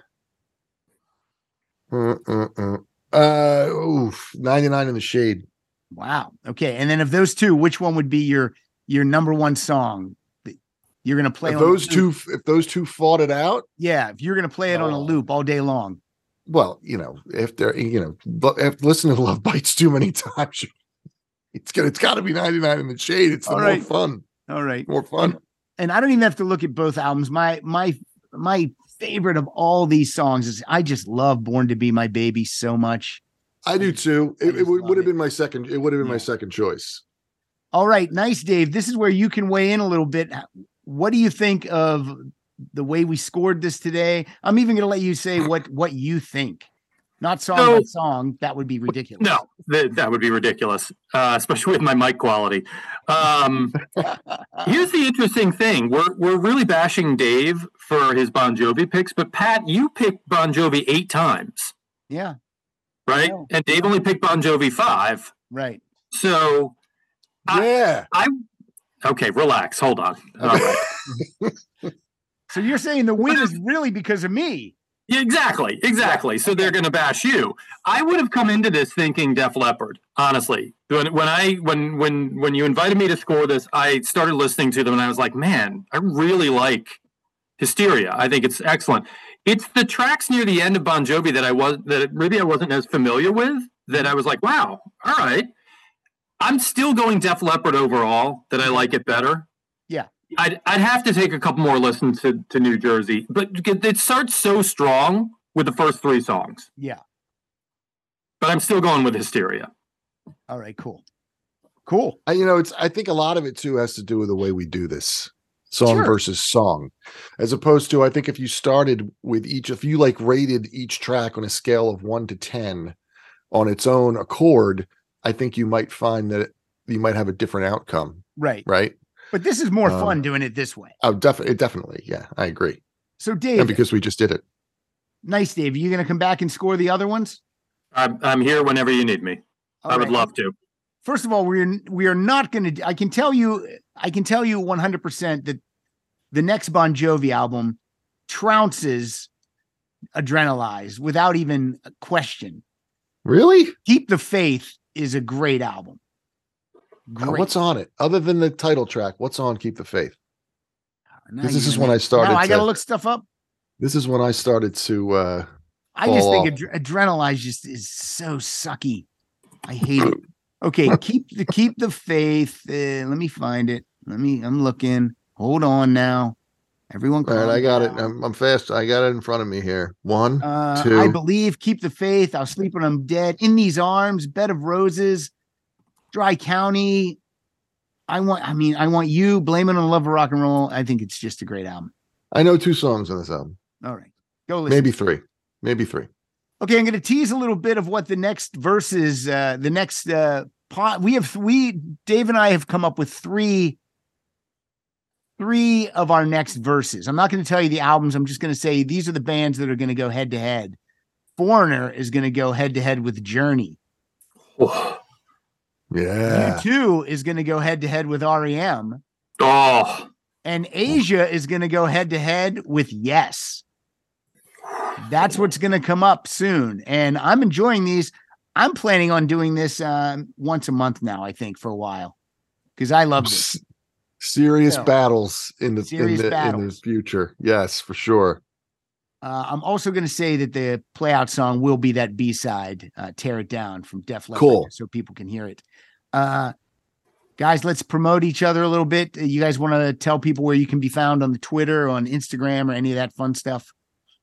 Speaker 3: Uh, uh, uh, uh oof, ninety-nine in the Shade.
Speaker 2: Wow. Okay. And then of those two, which one would be your your number one song that you're going to play?
Speaker 3: If
Speaker 2: on
Speaker 3: those two, if those two fought it out,
Speaker 2: yeah. If you're going to play it
Speaker 3: oh.
Speaker 2: on a loop all day long.
Speaker 3: Well, you know, if they're, you know, but if listen to Love Bites too many times, it's got it's got to be ninety-nine in the Shade. It's the
Speaker 2: all
Speaker 3: more
Speaker 2: right.
Speaker 3: fun.
Speaker 2: All right,
Speaker 3: more fun.
Speaker 2: And, and I don't even have to look at both albums. My my my favorite of all these songs is I just love Born to Be My Baby so much.
Speaker 3: I do too. It, it would, would have
Speaker 2: it.
Speaker 3: been my second. It would have been
Speaker 2: Yeah.
Speaker 3: my second choice.
Speaker 2: All right, nice, Dave. This is where you can weigh in a little bit. What do you think of the way we scored this today? I'm even going to let you say what what you think, not song
Speaker 4: No.
Speaker 2: by song. That would be ridiculous.
Speaker 4: No, that, that would be ridiculous, uh, especially with my mic quality. Um, here's the interesting thing: we're we're really bashing Dave for his Bon Jovi picks, but Pat, you picked Bon Jovi eight times,
Speaker 2: Yeah.
Speaker 4: right?
Speaker 2: Yeah.
Speaker 4: And Dave only picked Bon Jovi five.
Speaker 2: Right.
Speaker 4: So,
Speaker 3: Yeah.
Speaker 4: I, I okay, relax. Hold on. All right.
Speaker 2: So you're saying the win is really because of me?
Speaker 4: Yeah, exactly, exactly. So they're going to bash you. I would have come into this thinking Def Leppard. Honestly, when when I when when when you invited me to score this, I started listening to them and I was like, man, I really like Hysteria. I think it's excellent. It's the tracks near the end of Bon Jovi that I was that maybe I wasn't as familiar with. That I was like, wow, all right. I'm still going Def Leppard overall. That I like it better.
Speaker 2: Yeah.
Speaker 4: I'd, I'd have to take a couple more listens to, to New Jersey, but it starts so strong with the first three songs.
Speaker 2: Yeah.
Speaker 4: But I'm still going with Hysteria.
Speaker 2: All right, cool. Cool.
Speaker 3: I, you know, it's, I think a lot of it too has to do with the way we do this song
Speaker 2: Sure.
Speaker 3: versus song, as opposed to, I think if you started with each, if you like rated each track on a scale of one to ten on its own accord, I think you might find that you might have a different outcome.
Speaker 2: Right.
Speaker 3: Right.
Speaker 2: But this is more
Speaker 3: Um,
Speaker 2: fun doing it this way.
Speaker 3: Oh, definitely. Definitely. Yeah, I agree.
Speaker 2: So, Dave,
Speaker 3: And because we just did it.
Speaker 2: nice, Dave. You going to come back and score the other ones?
Speaker 4: I'm, I'm here whenever you need me.
Speaker 2: All
Speaker 4: I would
Speaker 2: right.
Speaker 4: love to.
Speaker 2: First of all, we're we are not going to. I can tell you, I can tell you one hundred percent that the next Bon Jovi album trounces Adrenalize without even a question.
Speaker 3: Really?
Speaker 2: Keep the Faith is a great album.
Speaker 3: Uh,
Speaker 2: Great.
Speaker 3: What's on it other than the title track? What's on Keep the Faith?
Speaker 2: Now
Speaker 3: This
Speaker 2: you're
Speaker 3: is
Speaker 2: gonna
Speaker 3: when I
Speaker 2: make-
Speaker 3: started
Speaker 2: Now I got to
Speaker 3: to-
Speaker 2: look stuff up.
Speaker 3: This is when I started to. uh
Speaker 2: I just
Speaker 3: fall
Speaker 2: think Adre- Adrenalize just is so sucky. I hate it. Okay, keep the keep the faith. Uh, let me find it. Let me. I'm looking. Hold on now. Everyone,
Speaker 3: All right,
Speaker 2: calm
Speaker 3: I got it.
Speaker 2: down.
Speaker 3: I'm, I'm fast. I got it in front of me here. One,
Speaker 2: Uh,
Speaker 3: two.
Speaker 2: I believe. Keep the faith. I'll sleep when I'm dead. In these arms. Bed of roses. Dry County. I want. I mean, I want you. Blame it on love of rock and roll. I think it's just a great album.
Speaker 3: I know two songs on this album.
Speaker 2: All right, go listen.
Speaker 3: Maybe three. Maybe three.
Speaker 2: Okay, I'm going to tease a little bit of what the next verses, uh, the next uh, pot. We have we Dave and I have come up with three, three of our next verses. I'm not going to tell you the albums. I'm just going to say these are the bands that are going to go head to head. Foreigner is going to go head to head with Journey.
Speaker 3: Yeah.
Speaker 2: U two is going to go head to head with R E M,
Speaker 4: Oh,
Speaker 2: and Asia is going to go head to head with Yes. That's what's going to come up soon. And I'm enjoying these. I'm planning on doing this um, once a month now, I think, for a while, because I love this.
Speaker 3: S- serious
Speaker 2: So,
Speaker 3: battles in the
Speaker 2: serious
Speaker 3: in the in the
Speaker 2: battles.
Speaker 3: future. Yes, for sure.
Speaker 2: Uh, I'm also going to say that the play out song will be that B side, uh, Tear It Down from Def Leppard,
Speaker 3: Cool.
Speaker 2: so people can hear it. Uh, guys, let's promote each other a little bit. You guys want to tell people where you can be found on the Twitter, on Instagram, or any of that fun stuff?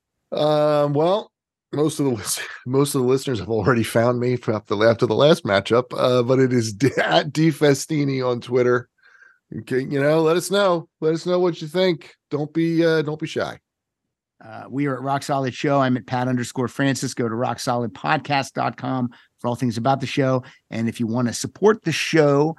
Speaker 3: Um, well, most of the lis- most of the listeners have already found me after the after the last matchup. Uh, but it is D- at D Festini on Twitter. Okay, you know, let us know. Let us know what you think. Don't be uh, don't be shy.
Speaker 2: Uh, we are at Rock Solid Show. I'm at Pat underscore Francis. Go to rock solid podcast dot com for all things about the show. And if you want to support the show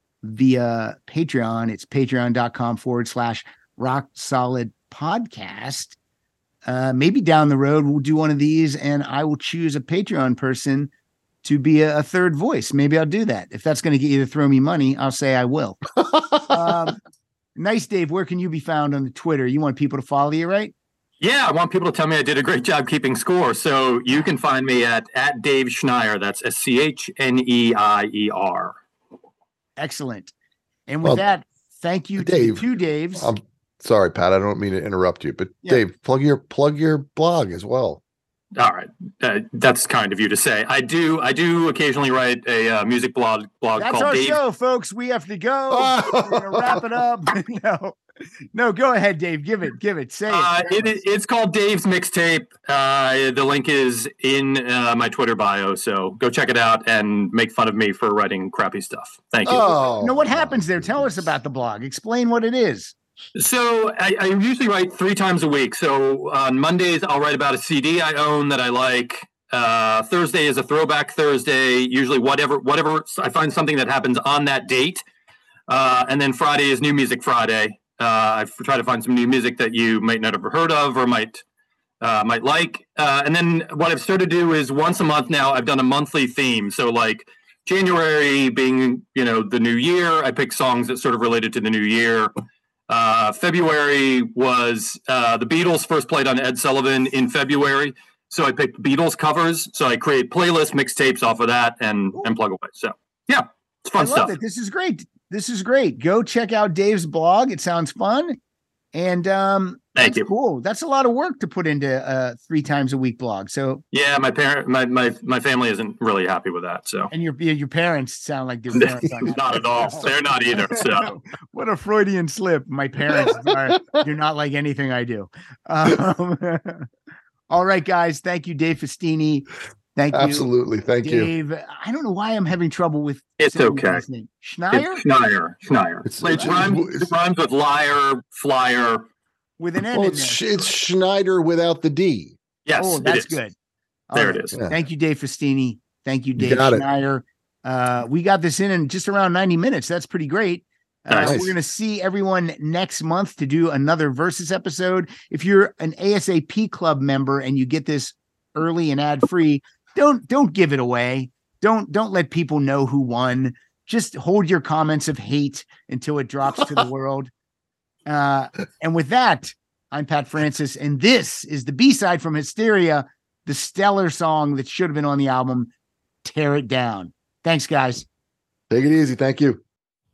Speaker 2: via Patreon, it's patreon.com forward slash rock solid podcast. Uh, maybe down the road, we'll do one of these and I will choose a Patreon person to be a, a third voice. Maybe I'll do that. If that's going to get you to throw me money, I'll say I will. um, nice, Dave. Where can you be found on the Twitter? You want people to follow you, right?
Speaker 4: yeah. I want people to tell me I did a great job keeping score. So you can find me at, at Dave Schneier. That's S C H N E I E R.
Speaker 2: Excellent. And with
Speaker 3: Well,
Speaker 2: that, thank you to
Speaker 3: Dave,
Speaker 2: the two Daves.
Speaker 3: I'm sorry, Pat. I don't mean to interrupt you, but
Speaker 2: Yeah.
Speaker 3: Dave, plug your plug your blog as well.
Speaker 4: All right. Uh, that's kind of you to say. I do. I do occasionally write a uh, music blog blog
Speaker 2: That's
Speaker 4: called
Speaker 2: our
Speaker 4: Dave.
Speaker 2: show, folks. We have to go. We're gonna wrap it up. no, no, go ahead, Dave. Give it, give it. Say it.
Speaker 4: Uh,
Speaker 2: Tell
Speaker 4: it
Speaker 2: us.
Speaker 4: it's called Dave's Mixtape. Uh, the link is in uh, my Twitter bio, so go check it out and make fun of me for writing crappy stuff. Thank you.
Speaker 3: Oh,
Speaker 2: no, what happens there? Tell us about the blog. Explain what it is.
Speaker 4: So I, I usually write three times a week. So on Mondays, I'll write about a C D I own that I like. Uh, Thursday is a throwback Thursday. Usually, whatever whatever I find something that happens on that date. Uh, and then Friday is New Music Friday. Uh, I try to find some new music that you might not have heard of or might uh, might like. Uh, and then what I've started to do is once a month now, I've done a monthly theme. So like January being, you know, the new year, I pick songs that sort of related to the new year. Uh, February was uh, the Beatles first played on Ed Sullivan in February. So I picked Beatles covers. So I create playlists, mixtapes off of that, and and plug away. So yeah, it's fun
Speaker 2: I love
Speaker 4: stuff.
Speaker 2: it. This is great. This is great. Go check out Dave's blog. It sounds fun. And um,
Speaker 4: Thank
Speaker 2: that's
Speaker 4: you.
Speaker 2: Cool. That's a lot of work to put into a three times a week blog. So
Speaker 4: Yeah, my parent, my my my family isn't really happy with that. So
Speaker 2: and your your parents sound like your parents aren't
Speaker 4: not at all. They're not either. So
Speaker 2: what a Freudian slip. My parents are you're not like anything I do. Um, all right, guys. Thank you, Dave Festini. Thank you.
Speaker 3: Absolutely. Thank you.
Speaker 2: Dave. I don't know why I'm having trouble with
Speaker 4: it's
Speaker 2: saying
Speaker 4: okay.
Speaker 2: his name. Schneier?
Speaker 4: It's Schneier. Schneier.
Speaker 3: It's-
Speaker 4: It rhymes, it rhymes with liar, flyer.
Speaker 2: With an N
Speaker 3: Well,
Speaker 2: in
Speaker 3: it's,
Speaker 2: there.
Speaker 3: it's Schneider without the D.
Speaker 4: Yes,
Speaker 2: Oh,
Speaker 4: it
Speaker 2: that's
Speaker 4: is.
Speaker 2: good. All
Speaker 4: There
Speaker 2: right.
Speaker 4: it is.
Speaker 3: Yeah.
Speaker 2: Thank you, Dave Festini. Thank you,
Speaker 3: You
Speaker 2: Dave
Speaker 3: got it.
Speaker 2: Schneier. Uh, we got this in in just around ninety minutes. That's pretty great. Uh,
Speaker 4: Nice.
Speaker 2: We're going to see everyone next month to do another Versus episode. If you're an A S A P Club member and you get this early and ad free, don't don't give it away. Don't don't let people know who won. Just hold your comments of hate until it drops to the world. Uh, and with that, I'm Pat Francis, and this is the B-side from Hysteria, the stellar song that should have been on the album, Tear It Down. Thanks, guys.
Speaker 3: Take it easy. Thank you.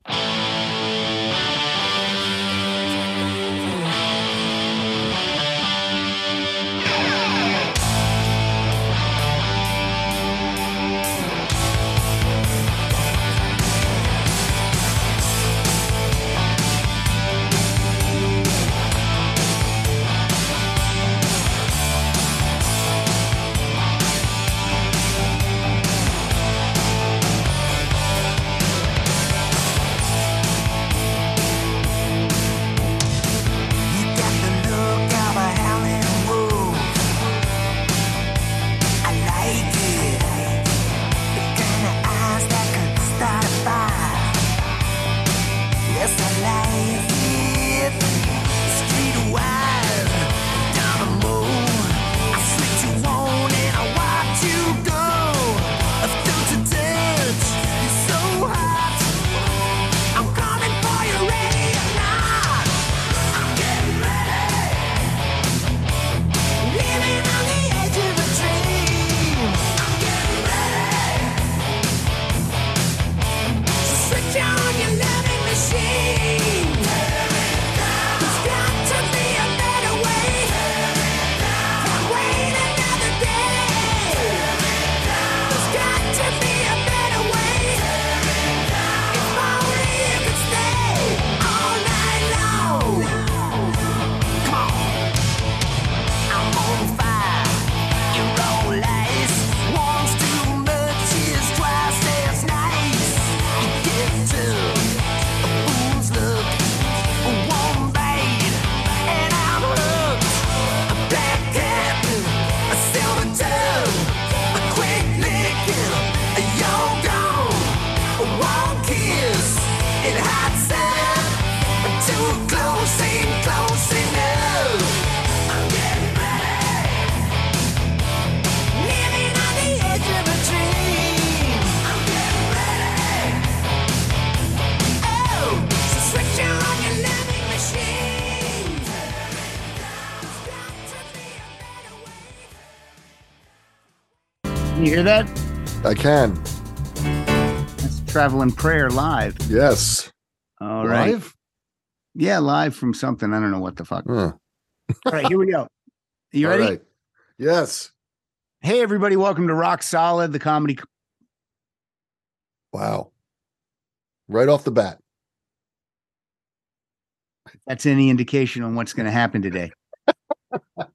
Speaker 2: Can you hear that?
Speaker 3: I can.
Speaker 2: That's Traveling Prayer live.
Speaker 3: Yes.
Speaker 2: All right.
Speaker 3: Live?
Speaker 2: Yeah, live from something. I don't know what the fuck.
Speaker 3: Huh.
Speaker 2: All right, here we go. You
Speaker 3: All
Speaker 2: ready?
Speaker 3: right. Yes.
Speaker 2: Hey, everybody. Welcome to Rock Solid, the comedy.
Speaker 3: Wow. Right off the bat.
Speaker 2: That's any indication on what's going to happen today.